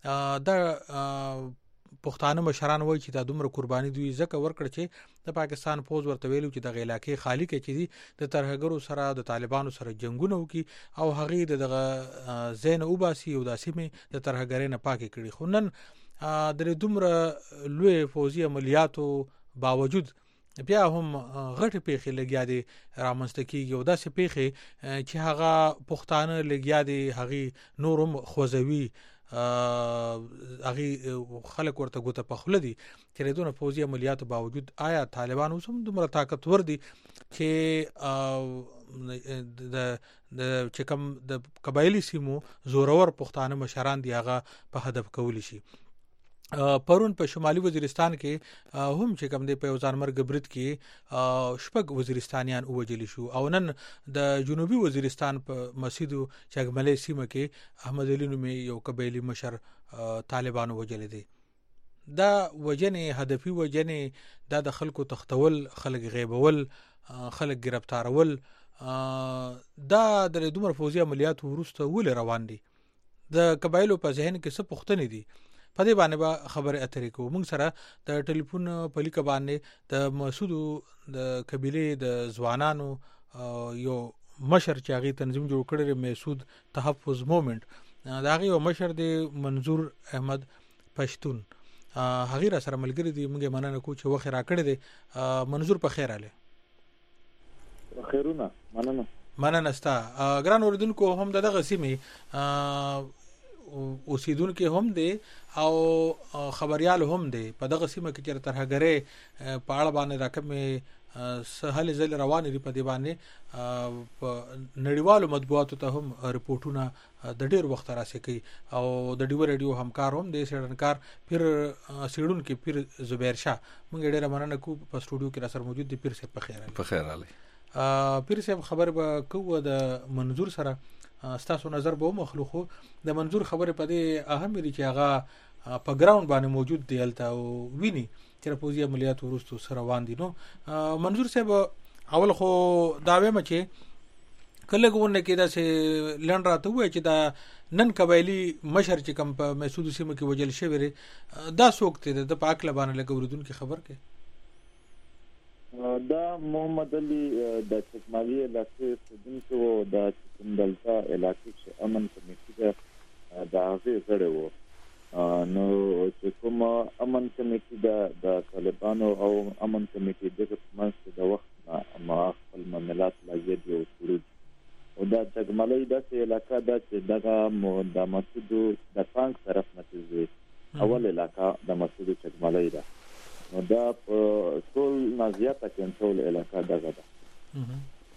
د پښتانه مشران وایي چې دا دومره قرباني دوی ځکه ورکړ چې د پاکستان فوج ورته ویلو چې د علاقې خالی کې چې دي د ترهګرو سره د طالبانو سره جنگونه وکي او هغه دغه زین اوباسي او د سیمې د ترهګرۍ نه پاکي کړي خو نن د دومره لوی فوزي عملیاتو باوجود بیا هم غټ پیخي لګیا دي رامنځته کیږي او داسې پیخي چې هغه پښتانه لګیا دي هغه نورم خوځوي هغه خلک ورته ګوته په خله دي چې دونه فوزي عملیاتو باوجود آیا طالبان اوس هم دومره طاقتور دي چې د چې کوم د قبایلی سیمو زورور پښتانه مشران دي هغه په هدف کولی شي پرون په شمالي وزیرستان کې هم چې کوم دی په ځانمرګ برید کې شپږ وزیرستانیان وژل شو او نن د جنوبي وزیرستان په مسجدو چګملې سیمه کې احمد علي نومي یو قبایلی مشر طالبانو وژل دي دا وجنې هدفي وجنې د خلکو تختول خلک غیبول خلک گرفتارول دا د دومره فوزي عملیاتو وروسته ول روان دي د قبایلو په ذهن کې څه پوښتنې دي په دې باندې به خبره اترې کوو موږ سره د ټلیفون په لیک باندې د مسعودو د قبيله د ځوانانو یو مشر چې هغه تنظیم جوړ کړی مسعود تحفظ موومېنټ دا هغه یو مشر دی منظور احمد پښتون هغه را سره ملګری دی موږ مننه کوو چې وخت را کړی دی منظور په خیر اله خیرونه مننه ستا ګران اوریدونکو هم دغه سیمه اوسیدونکو هم دي او خبريال هم دي په دغه سیمه کې چې ترهګرې په اړه باندې راکمه سهل زل روان دي په دی باندې په نړیوالو مطبوعاتو ته هم رپورټونه د ډیر وخت راځي کوي او د ډیو ریډیو همکار هم دي سړنکار پیر سیډون کې پیر زبیر شاه موږ ډیره مننه کوو په سټوډیو کې را سره موجود دي پیر صاحب په خیر علي پیر صاحب خبر به کوو د منظور سره ستاسو نظر به مخلوخو د منظور خبره په دې اهم لري چې هغه په ګراوند باندې موجود دی الته او ویني چې فوزي عملیات ورستو سره روان دي نو منظور صاحب اول خو دا وایم چې کله کوونه کې دا سه لند راته وای چې دا نن قبایلی مشر چې کم په مسعود سیمه کې وجل شوی دا سوکته د پاک لبانه لګوردون کې خبر کې دا محمد علي د چکمالي علاقې سدونکو د چکندلتا علاقې چې امن کمیټې د هغه غړي وو نو چې کوم امن کمیټې د طالبانو او امن کمیټې د کومه د وخت ما خپل معاملات لاجد یو شروع او دا چکمالي د علاقې د چې دغه د مسجد د ټانک طرف نه اول علاقې د مسجد چکمالي ده نو دا ټول نازیاته کنټرول علاقه دغه ده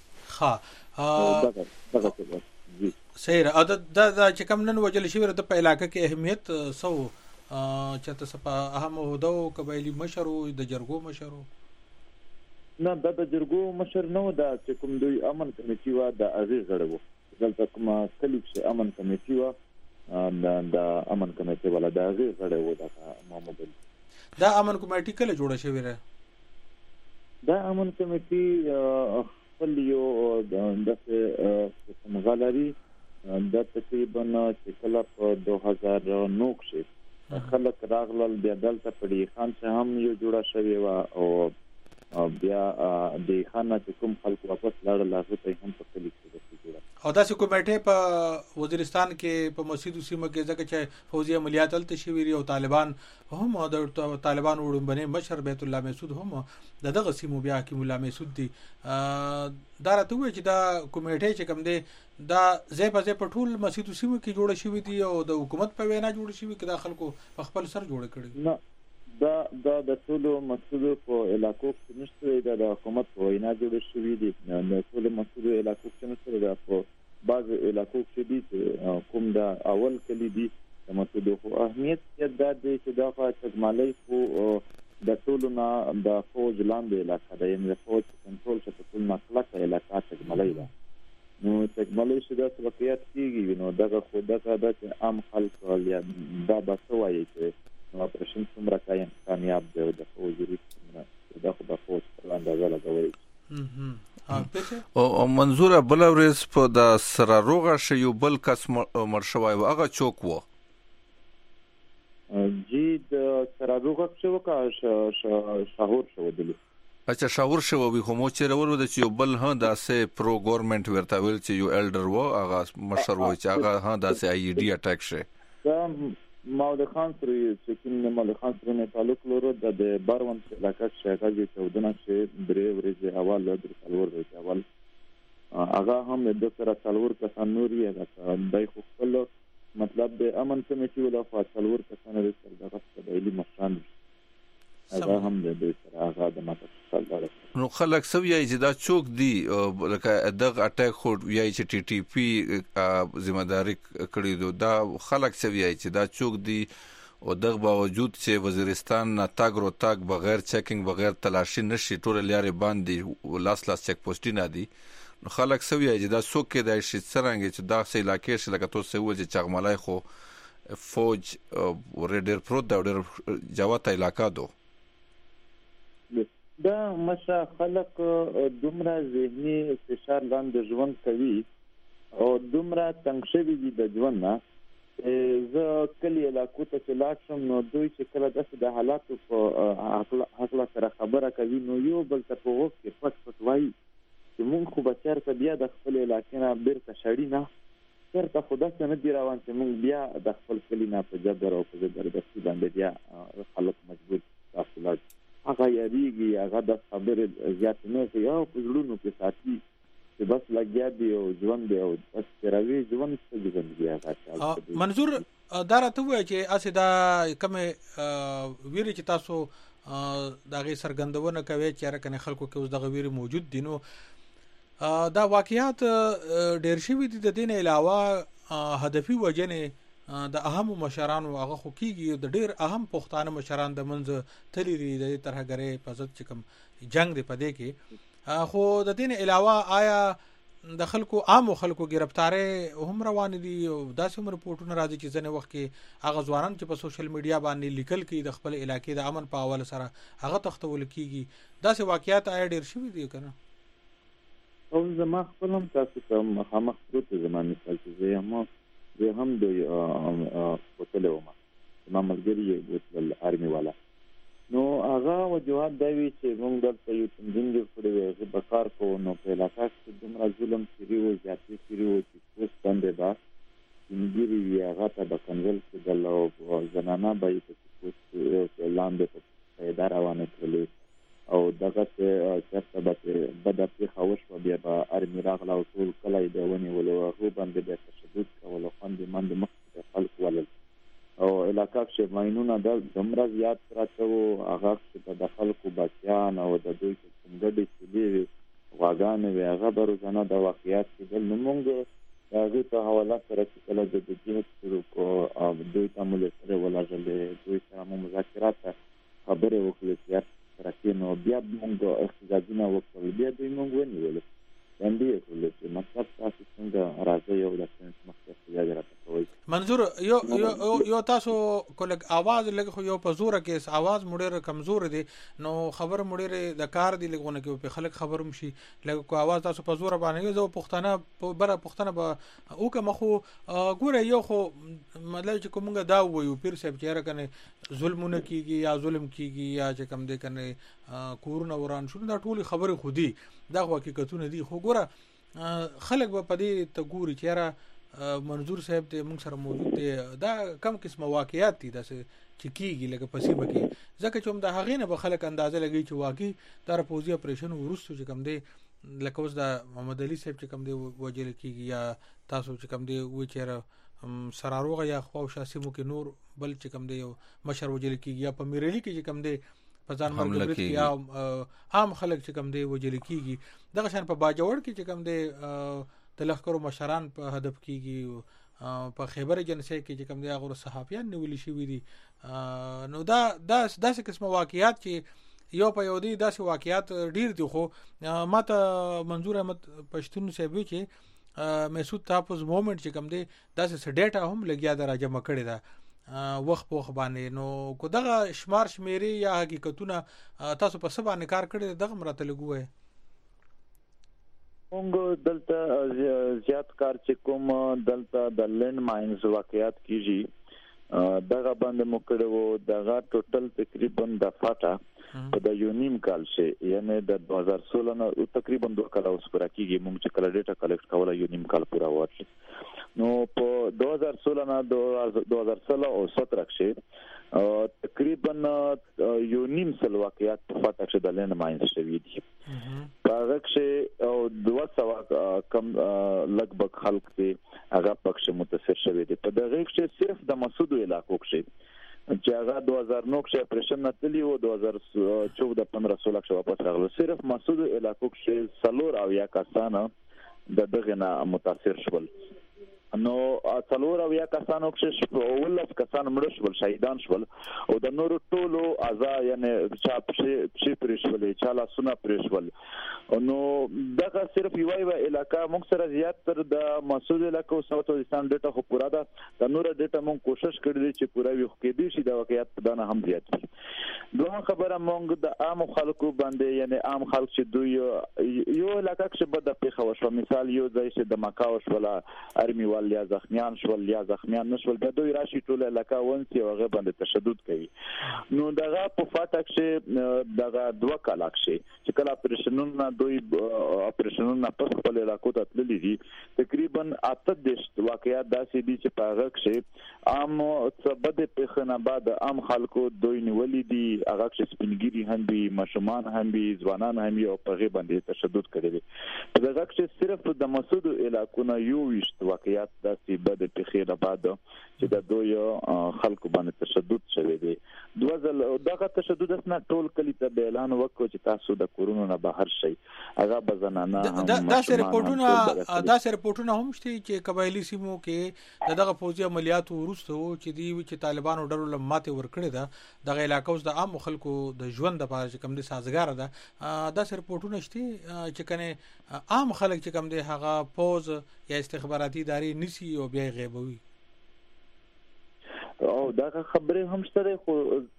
ها دغه سیر دا چې کوم نن وجل شي ورته په علاقه کې اهمیت سو چې تاسو په اهم هدو قبایلی مشر او د جرګو مشر نه د جرګو مشر نو دا چې کوم دوی امن کمیټې وا د ازي غړو دلته کوم کلیک چې امن کمیټې وا د امن کمیټې ولا د ازي غړو د محمد دا امن کمیټې کله جوړه شوې ده دا امن کمیټې خپل یو د مغالري د تقریبا چې کله په 2009 کې خلک راغلل بیا دلته پړي خان چې هم یو جوړه شوې و او بیا د خانه چې کوم خلک واپس لاړل هغه ته هم په کلی کې جوړه او داسې کمیټې په وزیرستان کې په مسجد سیمه کې ځکه چې فوجي عملیات تلته شوی او طالبان هم د طالبان وړاندې مشر بیت الله مسعود هم دغه سیمو بیا حکیم الله مسعود دی دا راته وایي چې دا کمیټې چې کوم دی دا ځای په ځای په ټول مسجد سیمه کې جوړه شوې دي او د حکومت په وینا جوړه شوې کې د خلکو په خپل سر جوړ کړي نه دا د ټولو مسجدو په علاقو کې نشته د حکومت په وینا جوړ شوې دي د ټولو مسجدو علاقو کې نشته د په بعض علاقو کې دي کوم دا اول کلی دي د مسجدو خو اهمیت یې دا دی چې دا په تجمالي خو د ټولو نه د فوج لاندې علاقه ده یعنې د فوج کنټرول چې په ټول مطلقه علاقه تجمالي ده نو تجمالي چې دا واقعیت کېږي نو دغه خو دغه د عام خلک یا دا به څه وایي چې نو اپریشن څومره کامیاب دی د فوج څومره دا خو د فوج په اندازه لګوي او منظوره بل ورځ په د سره روغه شیو بل کس مرشوي او هغه چوک وو جی د سره روغه شو کا شاهور شو دي اچھا شاور شو وي خو مو چې ورو د چې بل ها داسې پرو ګورنمنت ورته ویل چې یو الډر وو هغه مشر وو چې هغه ها داسې ای ډی اٹیک شه مولوی خان سره چې کوم مولوی خان سره نه تعلق لرو د باروان علاقې شهګه چې ودونه چې درې ورځې اول د څلور ورځې اول هغه هم د سره څلور کسان نوري هغه دای خو خپل مطلب د امن کمیټي ولا څلور کسان د سره دغه قبایلی مشران هغه هم د سره هغه د ماته نو خلک سوي چې دا چوک دی لکه دغه اٹیک خو یای چې ټي ټي پی ذمہداري کړی دا خلک سوي چې دا چوک دی او دغه باوجود چې وزیرستان نه تاګ رو تاګ بغیر چیکینګ بغیر تلاشي نشي ټول لارې باندې لاس چیک پوسټ نه دی نو خلک سوي چې دا څوک کې د شي څنګه چې دا سې علاقې شي لکه تاسو وایي چې چغملای خو فوج ورډر پروت دا ډېر جواته علاقہ دو دا مشه خلق دومره ذهني فشار لاندې ژوند کوي او دومره تنګ شوي دي د ژوند نه زه کلی علاقو ته چې لاړ شم نو دوی چې کله داسې د حالاتو په هکله سره خبره کوي نو یو بل ته په وخت کې پټ وایي چې مونږ خو به چېرته بیا د خپل علاقې نه بیرته شړي نه چېرته خو داسې نه دي روان چې مونږ بیا د خپل کلي نه په جبر او په زبردستي باندې بیا خلک مجبور تاسو لاړ هغه یریږي هغه د خبرې زیات نه کوي او په زړونو کې ساتي چې بس لګیا دی او ژوند دی او بس تروي ژوند څه ژوند دی منظور دا راته وایي چې اسې دا کومه ویری چې تاسو دغه سرګندونه کوي چې راکنه خلکو کې اوس دغه ویری موجود دي نو دا واقعیات ډېر شوي دي د دین علاوه هدفي وجنه د اهم مشرانو هغه خو کیږي د ډېر اهم پښتانه مشران د منځ تللی دي د ترهګرۍ په ضد چې کوم جنگ دی پدې کې خو د دین علاوه آیا د خلکو عام خلکو گرفتاری هم روان دي او داسې هم رپورټونه راځي چې ځنې وخت کې هغه ځوانان چې په سوشل میډیا باندې لیکل کوي د خپل علاقې د امن په حواله سره هغه تختول کیږي داسې واقعیات آیا ډېر شوي دي کنه او زما خپل هم تاسو ته مخامخ پروت زما مثال چې زه هم د وتلو ما ملګری یو آرمي والا نو هغه وجوهات دا وی چې موږ دلته یو تنظیم جوړ کړی و چې بکار کو نو په علاقه کې دومره ظلم کړی و زیاتې کړی و چې اوس باندې دا انګری وی هغه ته د کنول کې د زنانه به په لاندې په اداره روانه کړل او دغه چې به بد په خوښ و بیا به آرمي راغله او ټول کله د ونی ولو هو باندې د تشدد کول او باندې مند مخ خلک ولل او علاقه کې ماینونه د دمر زیات راته او هغه چې د خلکو بچیان او د دوی څنګه د سړي واغان وی هغه بروزنه د واقعیت کې د موږ هغه ته حواله سره چې کله د جهاد شروع کو دوی ته مل سره ولاجلې دوی سره مذاکرات خبره وکړه چې راکینو بیا موږ احتجاجونه وکړل بیا دوی موږ ونیول باندې کولې چې مطلب تاسو څنګه راځي او د څنګه احتجاج راکوي منظور یو تاسو کولګ आवाज لګ خو یو په زور کې आवाज مړې کمزور دي نو خبر مړې د کار دی لګونه کې په خلک خبروم شي لګ کو आवाज تاسو په زور باندې زو پښتنه بره پښتنه به او کوم خو ګوره یو خو مطلب چې کومګه دا وایو پیر صاحب چې راکنه ظلمونه کیږي یا ظلم کیږي یا چې کم دې کنه کورونه وران شو دا ټول خبره خودي دا حقیقتونه دي خو ګوره خلک به پدې ته ګوري چې یاره منظور صاحب ته موږ سره موجود دی دا کم قسمه واقعیات دي داسې چې کیږي لکه پسې بکی ځکه چې هم د هغې نه به خلک اندازه لګي چې واقعي دا پوځي اپریشن وروسته چې کوم دی لکه اوس د محمد علي صاحب چې کوم دی وجل کیږي یا تاسو چې کوم دی و چې سراروغه یا خو شاسمو کې نور بل چې کوم دی مشر وجل کیږي یا په میرلی کې چې کوم دی په ځان مرګ یا عام خلک چې کوم دی وجل کیږي دغه شان په باجوړ کې چې کوم دی د لخرو مشران په هدف کیږي په خیبر جنسي کې چې کوم دی هغه صحافیان نیول شي وي نو دا داسې قسمه واقعیات چې یو په یو دی داسې واقعیات ډیر دي خو ماته منظور احمد پښتون صاحب چې مسعود تحفظ موومنت چې کوم دی داسې ډیټا هم لګیا د راجمع کړی دا وخت په باندې نو کو دغه شمار شمیري یا حقیقتونه تاسو په سبا نه کار کړی دغه مرته لګوي موږ دلته زیات کار چې کوم دلته د لینډ ماینز واقعیات کیږي دغه باندې مکړو دغه ټوټل تقریبا د فاټا په د یونیم کال شي یعنی د 2016 نه تقریبا 2 کال اوس پورا کیږي موږ چې کله ډیټا کلیکټ کوله یونیم کال پورا وته نو په 2016 نه 2016 او 17 کې تقریبا یونیم سل واقعیات په فاټا کې د لینډ ماینز شوي دي هغه کې او 200 کم لګبګ خلک دي هغه پکښ متاثر شوي دي په دغه کې صرف د مسعود علاقو کې چې هغه 2009 کې اپریشن نتلی او 2014 15 کې واپس راغله صرف مسعود علاقو کې سلور او یا کسانه د دغه نه متاثر شول نو څلور او یا کسانو کې ولس کسان مړ شول شهیدان شول او د نورو ټولو اعضا یعنی چا پښې پرېښولې چا لاسونه پرېښول نو دغه صرف یو علاقہ موږ سره زیات تر د مسعود علاقو ساوث وزیرستان ډیټا خو پورا ده د نورو ډیټا موږ کوشش کړی چې پورا وي خو کې دي چې د واقعیت په دانه هم زیات وي دوه خبره موږ د عام خلکو باندې یعنی عام خلک چې دوی یو علاقہ کې بد پیښه وشو مثال یو ځای چې د مکاوش ولا ارمي یا زخمیان شول یا زخمیان نشول به دوی راشي ټول علاقہ ونسي او هغه باندې تشدد کوي نو دغه په فاټک کې دغه 2 کال چې کله اپریشنونه دوی اپریشنونه په خپل علاقو ته تللي دي تقریبا 18 واقعیات داسې دي چې په هغه کې عام سبد په خنه بعد عام خلکو دوی نیولې دي هغه چې سپینګيري هم دي مشمان هم دي ځوانان هم یو په غي باندې تشدد کوي په هغه کې صرف د مسعود علاقو نه یو وشت واقعیات داسې بد پیښې نه بعد چې د دوی خلکو باندې تشدد شوی دی دوزل دغه تشدد اسنه ټول کلی ته اعلان وکړو چې تاسو د کورونا نه بهر شئ هغه بزنانه داسې رپورټونه هم شته چې قبایلی سیمو کې دغه فوجي عملیات ورسته چې طالبانو ډرو لماته ورکړي ده دغه علاقو د عام خلکو د ژوند لپاره چې کوم دي سازگار ده داسې رپورټونه شته چې کنه عام خلک چې کوم دي هغه فوج یا استخباراتي ادارې نسی او بیا غیبوي او دا خبره هم شته خو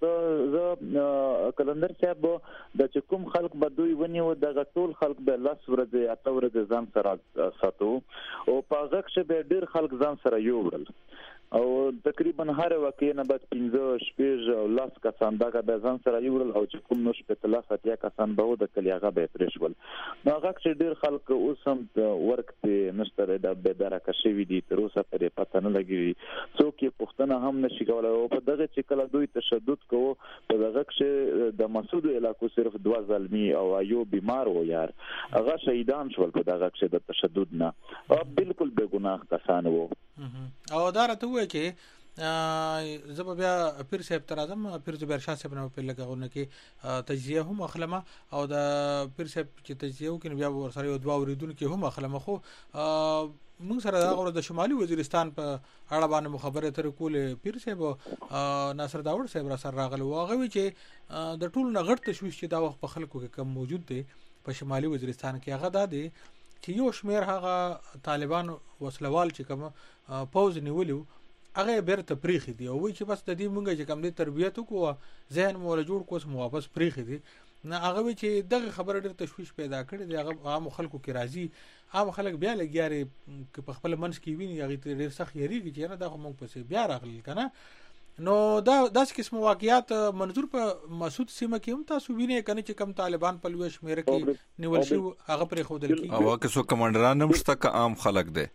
زه کلندر صاحب د چکم خلق بدوي ونی و د ټول خلق به لاس ورځي اته ورځي ځان سره ساتو او په ځکه به ډیر خلق ځان سره یو ورل او تقریبا هر واقعي نه بعد 15 شپږ او لاس کسان دغه د ځان سره یو ورل او چې کوم نو شپه لاس اتیا کسان به د کلیاغه به پرېښول نو هغه چې ډیر خلق اوس هم ورکته نشته د بدره کشوي دي تر اوسه پرې پته نه لګي څوک یې پښتنه هم نشي کولای او په دغه چې کله دوی تشدد کوو په دغه چې د مسعود علاقو صرف 2 زلمی او یو بیمار و یار هغه شهیدان شول په دغه چې د تشدد نه او بالکل بے ګناه کسان وو او دا راته وایي چې زه بیا پیر صاحب تر اعظم پیر زبیر شاه صاحب نه په لګاونه کې تجزیه هم اخلمه او د پیر صاحب چې تجزیه وکړي بیا ورسره یو دوا اوریدون کې هم اخلمه خو موږ سره دا د شمالي وزیرستان په اړه باندې مخابره تر کولې پیر صاحب ناصر داوود صاحب را سره راغلی واغوي چې د ټول نغړ تشويش چې دا وخت په خلکو کې کم موجود دی په شمالي وزیرستان کې هغه دا دی چې یو شمیر هغه طالبان وسلوال چې کوم پوز نیولیو هغه بیرته پریخي دي او وی چې بس د دې مونږه چې کوم دي تربیت وکړو ذهن مول جوړ کوس مو واپس پریخي دي نه هغه وی چې دغه خبره ډېر تشويش پیدا کړي دی هغه عام خلکو کې راځي عام خلک بیا لګیاري په خپل منځ کې ویني هغه ډېر سخت یریږي چې نه دا مونږ پسې بیا راغلی کنه نو داس قسم واقعیات منظور په مسعود سیمه کې هم تاسو وینئ کنه چې کم طالبان په لوی شمیر کې نیول شو هغه پر خودل کی او که څو کمانډران هم شته که عام خلک دي؟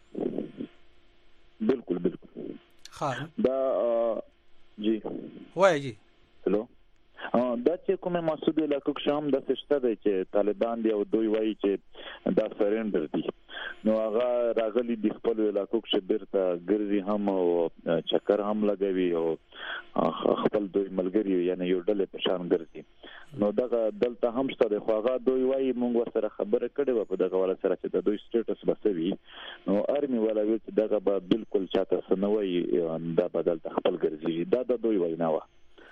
بالکل خان دا جی وای جی هلو دا چې کومه مسعود علاقه شام د سشته دی چې طالبان دی او دوی وایي چې دا سرندر دي نو هغه راغلي د خپل علاقو کې بیرته ګرځي هم او چکر هم لګوي او خپل دوی ملګری یعنی یو ډلې په شان ګرځي نو دغه دلته هم ستاره خو هغه دوی وایي مونږ سره خبره کړې و په دغه ولا سره چې د دوی سټیټس بسوي نو ارمي ولا وی چې دغه به بالکل چاته سنوي دا بدل خپل ګرځي دا د دوی وینا و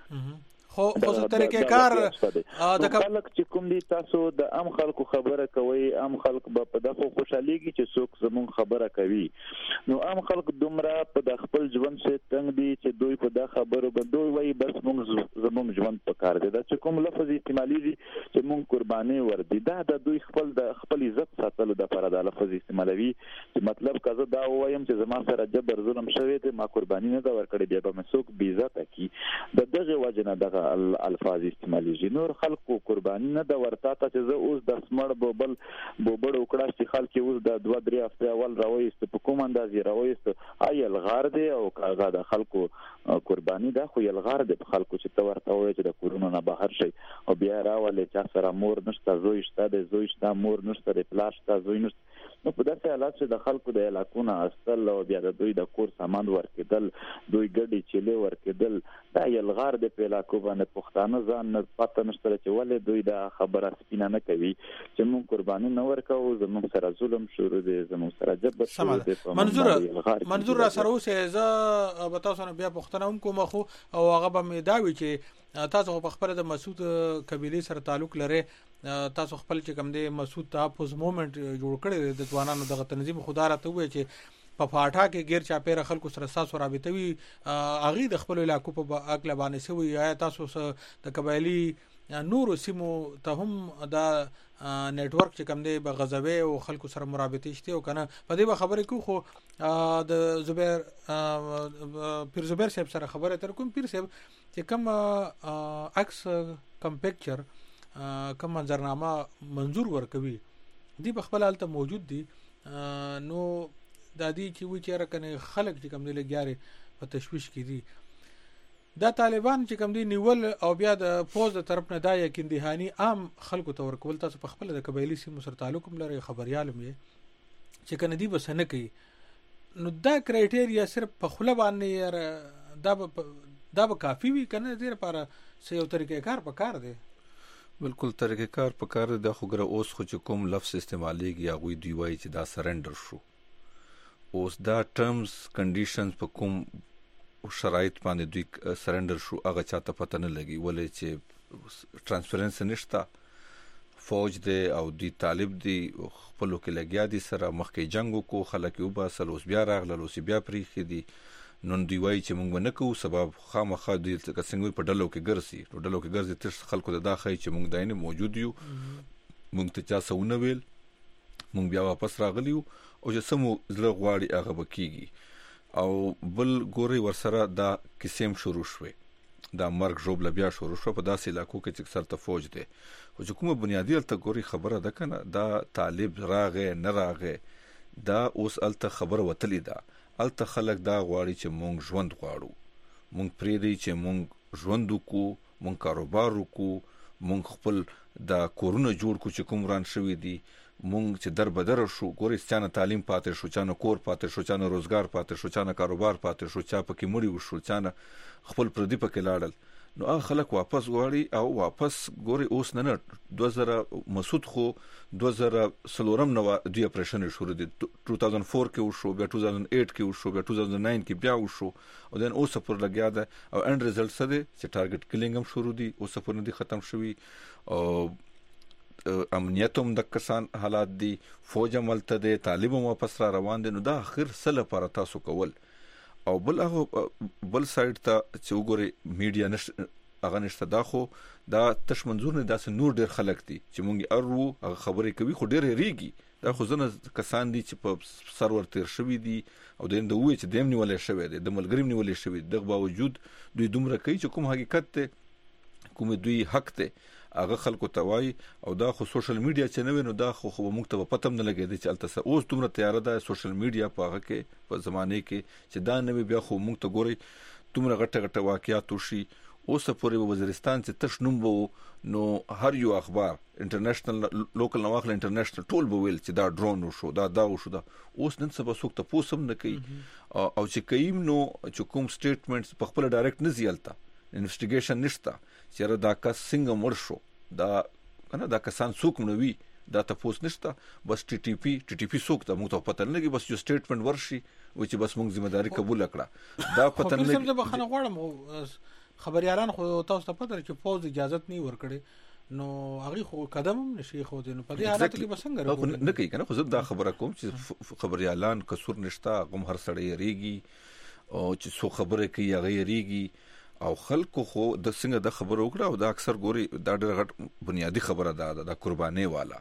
خو څه طریقې کار د خلک چې کوم دي تاسو د عام خلکو خبره کوي عام خلک په دغه خوشاليږي چې څوک زمون خبره کوي نو عام خلک دومره په د خپل ژوند څخه تنگ دي چې دوی په دغه خبرو باندې وایي بس موږ زمون ژوند په کار دي دا چې کوم لفظ استعمالي دي چې موږ قرباني وردي دا د دوی خپل عزت ساتلو د لپاره د لفظ استعمالوي چې مطلب کزه دا وایم چې زما سره جبر ظلم شوی ته ما قرباني نه دا ورکړې بیا به مسوک بی عزت کی د دغه وجنه دغه الفاظ استعمالي نور خلکو قرباني نه دا ورته چې زه اوس د سمړ بوبل وکړه چې خلک اوس د 2-3 هفته اول راويست په کوم اندازې راويست آی الغار دی او کاغه د خلکو قرباني دا خو الغار دی په خلکو چې تو ورته وایي چې د کورونا نه بهر شي او بیا راولې چې سره مور نشته زوی شته مور نشته د پلاش ته زوی نشته نو په داسې حالات چې د خلکو د علاقونو استل او بیا د دوی د کور سامان ورکېدل دوی ګډي چيله ورکېدل دا الغار دی په علاقو باندې پښتانه ځان نه پته نشته چې ولې دوی دا خبره سپینه نه کوي چې مون قرباني نه ورکاو زمون سره ظلم شروع دي زمون سره جبر شروع دي منظور را سره اوسه ز به تاسو نه بیا پښتنه هم کوم خو او هغه به مې داوي چې تاسو په خبره د مسعود قبيله سره تعلق لري تاسو خپل چې کوم دی مسعود تحفظ موومېنټ جوړ کړی د ځوانانو دغه تنظیم خدارته وي چې په فاټا کې غیر چاپیره خلکو سره تاسو رابطه وي اغه د خپل علاقو په اګل باندې سوي یا تاسو د قبایلی نور سیمو ته هم دا نیټورک چې کوم دی په غزوی او خلکو سره مرابطه شته او کنه په دې خبرې کو خو د زبیر پیر زبیر صاحب سره خبره تر کوم پیر صاحب چې کوم عکس کم پکچر کوم منظرنامه منظور ورکوي دی په خپل حالت موجود دي نو د دې چې وی چیرې کنه خلک چې کوم دی لګیاري په تشويش کې دي دا طالبان چې کوم دی نیول او بیا د فوج د طرف نه دا یقین دهانی عام خلکو ته ورکول تاسو په خپل د قبایلی سیمو سره تعلق لري خبريال مې چې کنه دی بسنه کوي نو دا کرایټیریا صرف په خله باندې دا به کافی وي کنه دې لپاره څه یو طریقې کار پکار دی بالکل طریقې کار پکار دی خو ګره اوس خو چې کوم لفظ استعماليږي هغه دی وایي چې دا سرندر شو اوس دا ټرمز کنډیشنز په کوم شرایط باندې دوی سرندر شو هغه چاته پته نه لګي ولې چې ترانسپیرنسي نشته فوج دی او دی طالب دی خپل کې لګیا دي سره مخکې جنگو کو خلک یو با سلوس بیا راغله لوس بیا پریخي دي نن دی وای چې مونږ نه کوو سبب خامخا دی څنګه په ډلو کې ګرځي تر خلکو د داخلي چې مونږ داینه موجود یو مونږ ته چا سونه ویل مونږ بیا واپس راغلیو او چې سمو زړه غواړي هغه بکیږي او بل ګوري ورسره دا قسم شروع شوه دا مرګ جوړ بیا شروع شو په داسې علاقو کې چې سره فوج دی خو چې کومه بنیادی الته ګوري خبره ده کنه دا طالب راغې نه راغې دا اوس الته خبر وتلی ده الته خلک دا غواړي چې مونږ ژوند غواړو مونږ پرې دی چې مونږ ژوند وکړو مونږ کاروبار وکړو مونږ خپل د کورونه جوړ کو چې کوم ران شوی دی مونږ چې در بدر شو ګوري ستانه تعلیم پاتې شو چانه کور پاتې شو چانه روزګار پاتې شو چانه کاروبار پاتې شو چا پکې مړی وشو چانه خپل پردي پکې لاړل نو هغه خلک واپس غواړي او واپس ګوري اوس نه 2000 مسعود خو 2003 نو دی اپریشن شروع دي 2004 کې وشو بیا 2008 کې وشو بیا 2009 کې بیا وشو او دین اوس پر لګیا ده او اند ریزلټ څه دي چې ټارګټ کلینګ هم شروع دي اوس پر نه دي ختم شوی او امنیتوم د کسان حالات دي فوج عملته دي طالب واپس را روان دي نو دا اخر سله پر تاسو کول او بل سایډ ته چې وګوري میډیا هغه نشته. دا خو دا تش منظور نه، داسې نور ډېر خلک دي چې مونږ ارو هغه خبرې کوي خو ډېر ریږي. دا خو ځنه کسان دي چې په سرور تیر شوي دي او د وې چې دیم نیولې شوی دی، د ملګریم نیولې شوی. دغه باوجود دوی دومره کوي چې کوم حقیقت ته کوم دوی حق ته هغه خلکو ته وایي. او دا خو سوشل میډیا چې نه وي نو دا خو موږ ته پته هم نه لګېدی چې هلته اوس دومره تیاره ده سوشل میډیا په هغه کې په زمانې کې چې دا نه وي. بیا خو موږ ته ګورئ دومره غټه واقعات وشي. اوس پورې وزیرستان چې تش نوم به نو هر یو اخبار انټرنیشنل لوکل نه واخله انټرنیشنل ټول به ویل چې دا ډرون وشو دا وشو. دا اوس نن سبا څوک ته پوس هم نه کوي او چې کوي نو چې کوم سټیټمنټس په خپل ډایرکټ نه زیالته انویسټیګیشن نشته چې دا کس څنګه مړ شو، دا کنه دا کسان څوک نه وي، دا تاسو نشته. بس ټي ټي پی څوک ته موږ ته پته نه لګي، بس یو سټیټمنټ ورشي و چې بس موږ ذمہ داری قبول کړه. دا پته نه لګي. زه به خنه غواړم خبريالان خو تاسو ته پته چې فوج اجازه نه ورکړي نو هغه خو قدم هم نشي خو دې نو په دې حالت کې بسنګ نه کوي کنه. خو زه دا خبره کوم چې خبريالان قصور نشته، غم هر سړی ریږي او چې سو خبره کوي هغه ریږي او خلکو خو د څنګه د خبرو وکړه او دا اکثر ګوري دا ډېر غټ بنیادی خبره ده د قرباني والا.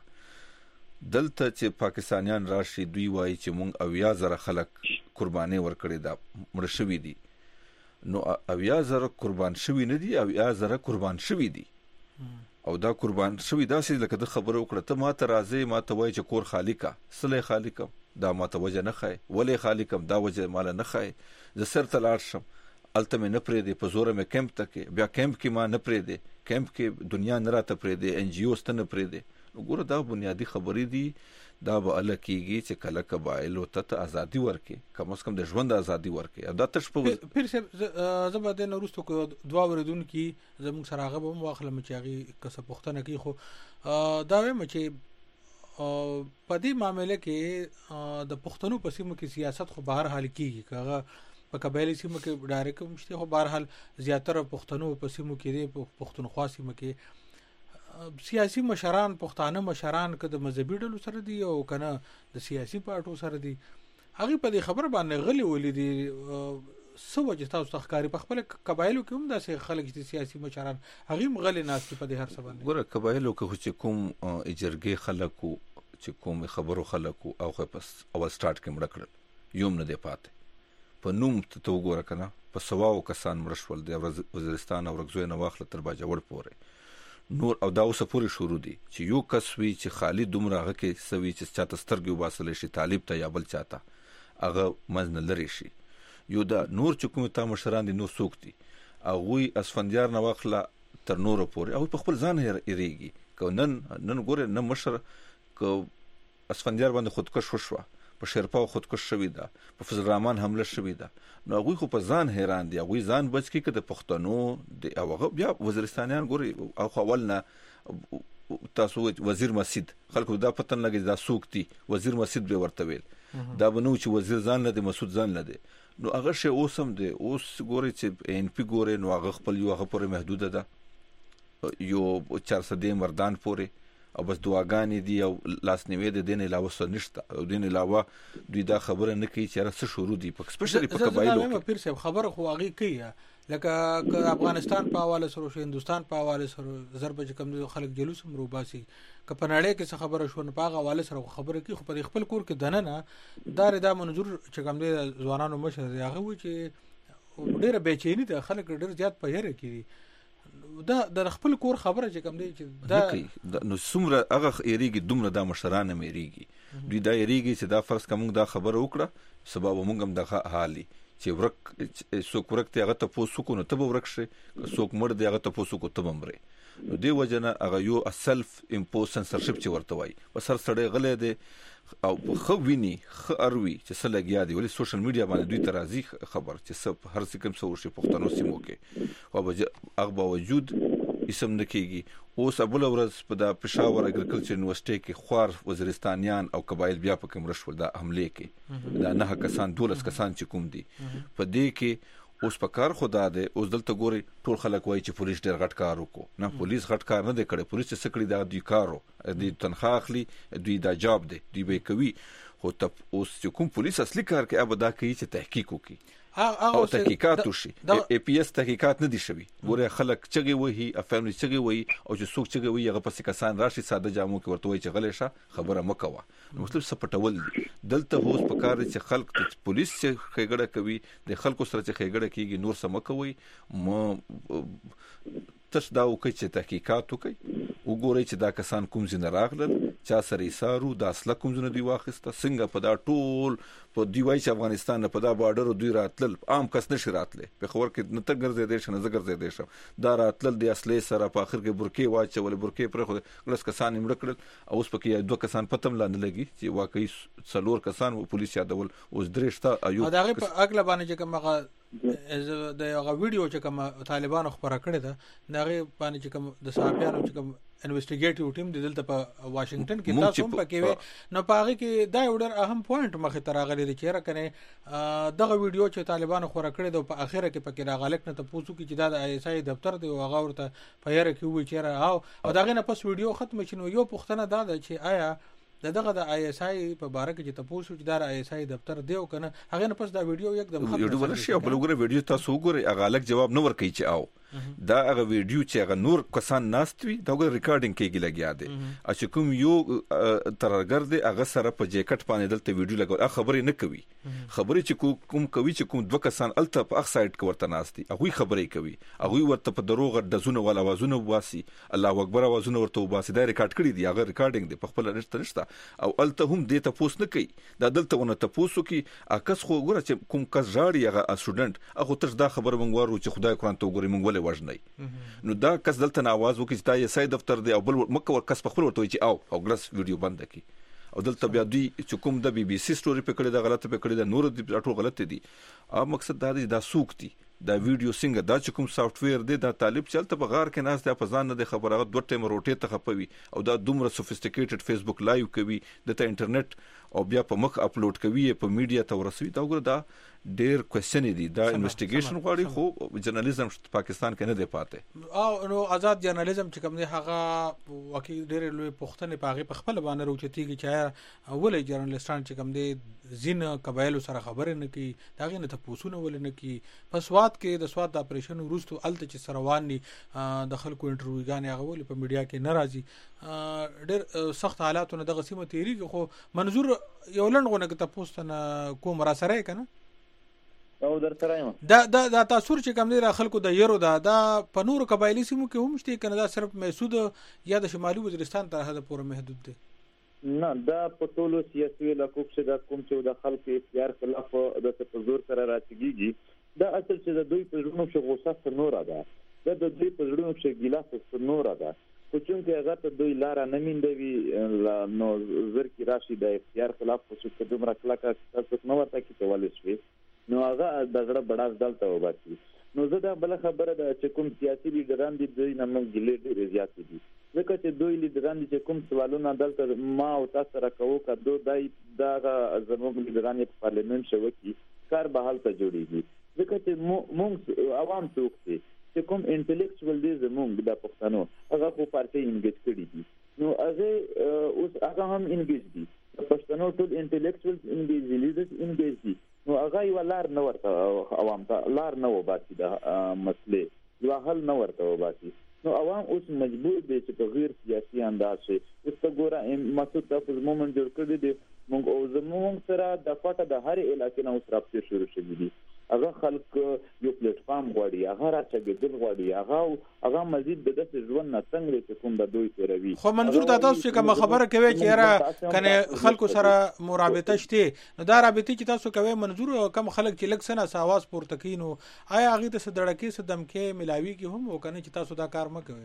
دلته چې پاکستانیان راشي دوی وایي چې مونږ 80,000 خلک قرباني ورکړي دا مړ شوي دي. نو 80,000 قربان شوي نه دي، 80,000 قربان شوي دي. او دا قربان شوي داسې لکه د خبرو وکړه ته ما ته راځې ما ته وایي چې کور خالی کا سلی خالی کم، دا ما ته وجه نه ښایي، ولې خالی کم دا وجه ماله نه ښایي. زه سر ته لاړ شم هلته مې نه پرېږدې، په زوره مې کیمپ ته کې، بیا کیمپ کې ما نه پرېږدې، کیمپ کې دنیا نه راته پرېږدې، ان جی اوز ته نه پرېږدې. نو ګوره دا بنیادي خبرې دي. دا به الله کېږي چې کله قبایلو ته ازادي ورکړي، کم از کم د ژوند ازادي ورکړي. دا تش په پیر صاحب زه به د نورستو کو دوا ورېدونکي زموږ سره هغه به هم واخلم چې هغې کسه پوښتنه کوي. خو دا وایم چې په دې معامله کې د پښتنو په سیمه کې سیاست خو بهر حال کېږي، که هغه په قبایلي سیمه کې ډایرکټ هم شته، خو بهر حال زیاتره پښتنو په سیمو کې دي. په پښتونخوا سیمه کې سیاسي مشران پښتانه مشران که د مذهبي ډلو سره دي او کنه د سیاسي پارټو سره دي، هغه په دې خبره باندې غلي ولې دي سو وجه تاسو تخکاری په خپل قبایلو کې هم داسې خلک دي سیاسي مشران هغه هم غلي ناس په دې هر څه باندې. ګوره قبایلو کې چې کوم اجرګي خلکو چې کوم خبرو خلکو او پس اول سٹارټ کې مړ کړل یوم نه دی پاتې. په نوم ته وګوره کنه په سواو کسان مړ شول د وزیرستان او رغزوی نه واخله تر باجوړ پورې نور. او دا اوس پورې شروع دي چې یو کس وی چې خالی دومره هغه کې سوي چې چاته سترګې وباسل شي طالب ته یا بل چاته هغه مزنه لري شي. یو دا نور چې کوم تا مشران دي نو څوک دي هغه اسفندیار نه واخله تر نور پورې او په خپل ځان هریږي. که نن ګوره نه مشر که اسفندیار باندې خودکش وشوه، په شیرپاو خودکش شوی ده، په فضل الرحمن حمله شوی ده، نو هغوی خو په ځان حیران دي، هغوی ځان بچ کړي که د پښتنو او هغه بیا وزیرستانیان ګوري او اول نه تاسو وزیر مسجد خلکو دا پته نه لګي دا څوک دي، وزیر مسجد به ورته ویل، دا به نو چې وزیر ځان نه دی مسعود ځان نه دی. نو هغه شی اوس هم دی. اوس ګوري چې ان پی ګوري نو هغه خپل یو هغه پورې محدوده ده، یو 400 مردان پورې او بس دعاګانې دي او لاس نیوي د دین علاوه څه نشته. او دین علاوه دوی دا خبره نه کوي چې څه شروع دي په سپیشلی په قبایلو کې. پیر صاحب خبره خو هغه کوي لکه افغانستان په حواله سره هندوستان په حواله سره ضرب چې کوم خلک جلوس هم روباسي، که په نړۍ کې څه خبره شو نه په هغه حواله سره خبره کوي. خو په خپل کور کې دننه دا منظور چې کوم دی ځوانانو مشر دی هغه و چې ډېره بېچینی ده، خلک ډېر زیات په یره کې دا د خپل کور خبره چې کوم دی چې دا نو څومره هغه یریږي دومره دا مشران هم یریږي. دوی دا یریږي چې دا فرض کوم دا خبره وکړه سبب موږ هم د حالي چې ورک څوک ورک ته هغه ته پوسوکو نو ته ورک شي، څوک مړ دی هغه ته پوسوکو ته بمري. نو دی وجنه هغه یو سلف امپوز سنسرشپ چې ورته وای بس هر سړی غلې دی او خو ویني خو اروي چې څه لګیا دی. ولې سوشل میډیا باندې دوی ترازی خبر چې سب هر څه کوم څه ورشي پښتنو سیمو کې او هغه باوجود اسم نکېږي. اوس ابل ورځ په د پېښور اګریکلچر یونیورسيټي کې خوار وزیرستانیان او قبایل بیا په کوم رشول د حمله کې دا 9 کسان 12 کسان چې کوم دي په دې کې اوس په کار خدا ده. اوس دلته ګوري ټول خلک وایي چې پولیس ډېر غټ کار وکړو. نه پولیس غټ کار نه دی کړی، پولیس چې څه کړي دا دوی کارو دوی تنخواه اخلي، دوی دا جاب دی دوی به کوي. خو ته اوس چې کوم پولیس اصلي کار کوي ابدا کوي چې تحقیق وکړي. او تحقیقات وشي ای پی اس تحقیقات نه دي شوي ګوره خلک چغي وهي افاملی چغي وهي او چې څوک چغي وهي هغه پس کسان راشي ساده جامو کې ورته وي چې غلې شه خبره مکوه نو مطلب سپټول دي دلته هوس په کار چې خلک پولیس چې خېګړه کوي د خلکو سره چې خېګړه کیږي نور سم کوي تاسو دا وکړئ چې تحقیقات وکړئ وګورئ چې دا کسان کوم ځای نه راغلل چا سره یې سارو د اصله کوم ځای نه دی واخیسته څنګه په دا ټول په دی وایي چې افغانستان نه په دا بارډر دوی راتلل عام کس نشي راتلی په خبر کې نه ته ګرځېدی شه نه زه ګرځېدی شم دا راتلل د اصلې سره په آخر کې برکې واچولې برکې پرېښودې ګلس کسان یې مړه کړل او اوس پکې دوه کسان پته هم لا نه لګي چې واقعي څلور کسان پولیس یادول اوس درې شته ایوب د هغې په اګله باندې چې کوم هغه د هغه ویډیو چې کوم طالبانو خپره کړې ده د هغې باندې چې کوم د صحافیانو چې کوم انویسټیګیټیو ټیم د دلته په واشنگټن کې تاسو هم پکې وي نو په هغې کې دا یو ډېر اهم پوینټ مخې ته راغلی دی چې کنه دغه ویډیو چې طالبانو خپره کړې ده په اخره کې پکې راغلک نه تپوس وکړي چې دا د آی اس آی دفتر دی او هغه ورته په یاره کې ووایي چې او د هغې نه پس ویډیو ختم شي نو یو پوښتنه دا ده چې آیا دغه د آی اس آی په باره کې چې تاسو چې دا آی اس آی دفتر دی او کنه هغه نه پس دا ویډیو یکدم ختم ویډیو ولشي او بل وګوره ویډیو تاسو وګورئ هغه الګ جواب نه ورکوي چې او دا هغه ویډیو چې هغه نور کسان ناستوي دا وګوره ریکارډینګ کېږي لګیا دی چې کوم یو ترګر دی هغه سره په جیکټ باندې دلته ویډیو لګول خبرې نه کوي خبرې چې کوم کوي چې کوم دوه کسان الته په اخ سایډ کې ورته ناستي هغه خبرې کوي هغه ورته په دروغ دزونه ول اوازونه واسي الله اکبر اوازونه ورته واسي دا ریکارډ کړی دی هغه ریکارډینګ دی په خپل نشته او الته هم دې ته پوس نه کوي دا دلته ونه ته پوسو کې اکس خو ګوره چې کوم کس ژاړي هغه سټوډنټ هغه تر دا خبر مونږ ورو چې خدای قرآن ته وګوري مونږ ولې وژنئ نو دا کس دلته आवाज وکړي چې دا یې سای دفتر دی او بل مکه ور کس په خپل ورته چې او ګلس ویډیو بند کړي او دلته بیا دوی چې کوم د بي بي سي ستوري په کړي دا غلطه په کړي دا نور د ټول غلط دي او مقصد دا دی دا سوق دي دا ویډیو څنګه دا چې کوم سافټ ویر دی دا طالب چلته په غار کې ناس دی په ځان نه خبره دوه ټیم روټې ته خپوي او دا دومره سوفیسټیکیټډ فیسبوک لایو کوي د انټرنیټ او بیا په مخ اپلوډ کوي په میډیا ته ورسوي دا وګوره دا ډېر کوېسچن دي دا انویسټیګیشن غواړي خو جرنالیزم پاکستان کې نه دی پاتې او نو آزاد جرنالیزم چې کوم دی هغه واقعي ډېر لوی پوښتنې په هغې په خپل باندې راوچتېږي چې ولې جرنالیستان چې کوم دی ځینې قبایلو سره خبرې نه کوي د هغې نه تپوسونه ولې نه کوي په سوات کې د سوات د اپریشن وروستو هلته چې سره روان دي د خلکو انټرویوګانې هغه ولې په میډیا کې نه راځي ډېر سخت حالاتو نه دغه سیمه تېرېږي خو منظور یو لنډ غونه که تپوس ته نه کوم را سره یې که نه او در سره یم دا تاثر چې کوم دی را خلکو د یرو دا په نورو قبایلي سیمو کې هم شته کنه دا صرف محدود یا د شمالي وزیرستان تر حد پورې محدود دی نه دا په ټولو سیاسي علاقو کې دا کوم چې د خلکو اختیار خلاف د تفضل سره راځيږي دا اصل چې د دوی په ژوند کې غوسه څنور ده د دوی په ژوند کې ګیلاس څنور ده خو چې هغه ته دوی لار نه میندوي نو زر کې راشي د اختیار خلاف څه دومره کلاکه تاسو نو ورته کې تولې شوي نو هغه د زړه بڑاس دلته وباسي نو زه دا بل خبره ده چې کوم سیاسي لیډران دي دوی نه موږ ګلې ډېرې زیات دي ځکه چې دوی لیډران دي چې کوم سوالونه دلته ما او تاسو سره کوو کدو دای دا زموږ لیډران په پارلیمنت شو کې کار به حل ته جوړیږي ځکه چې موږ عوام څوک دي چې کوم انټلیکچوال دي زموږ د پښتنو هغه په پارټي انګیج کړي دي نو هغه اوس هغه هم انګیج دي پښتنو ټول انټلیکچوال انګیج لیډرز انګیج دي نو هغه یو لار نه ورته عوام ته لار نه وباسي د مسلې یو حل نه ورته وباسي نو عوام اوس مجبور دي چې په غیر سیاسي انداز شي اوس ته ګوره مسعود تاسو مومنت جوړ کړی دی موږ او زموږ سره د پټه د هر علاقې نه اوس رابطه شروع شوې دي هغه خلک یو پلیټ فارم غواړي هغه راځي غواړي هغه مزید د داسې ژوند نه څنګه چې کوم د دوی تیروي خو منظور تاسو چې کوم خبره کوي چې را کنه خلکو سره مرابطه شته نو دا رابطه چې تاسو کوي منظور کم خلک چې لک سنه ساواز پورته کینو آیا هغه د صدړکی صدمکه ملاوي کې هم وکنه چې تاسو دا کار مکوي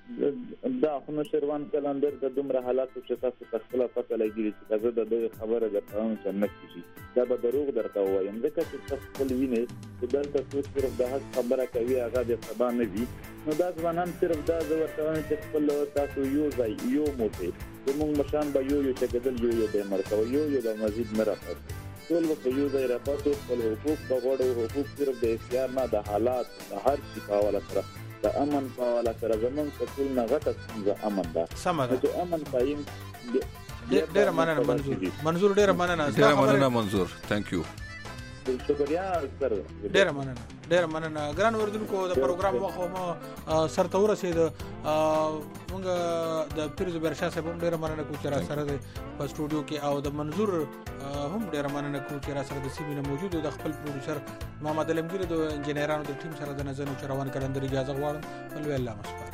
دا خو شروان کلندر د دومره حالاتو چې تاسو خپل پته لګیږي چې دا د خبره د قانون څخه شي دا به دروغ درته وایم ځکه چې تاسو خپل وینئ چې دلته څوک صرف د حق خبره کوي هغه د سبا نه وي نو دا ځوانان صرف دا ورته وايي چې خپل تاسو یو ځای یو موټي زموږ مشان به یو چې ګدل یو د مرکو یو د مزید نه راځي ټول په یو ځای راپاتو خپل حقوق په غوړو حقوق صرف د اختیار نه د حالات د هر شي په حواله سره د امن په حواله سره زمونږ په ټول نه غټه څنګه امن ده چې امن قایم ډېر مننه منظور ډېر مننه منظور ثانک یو شکریا سر ډیر مننه ګران اوردونکو د پروګرام وخت مو سرته ورسید موږ د پیرزو برشا صاحب هم ډیر مننه کوم چې را سره د سټوډیو کې او د منظور هم ډیر مننه کوم چې را سره د سیمینه موجود د خپل پروډوسر محمد علمگیر د انجنیرانو د ټیم سره د نظر چروان کړندري اجازه غواړم ولې الله مسپا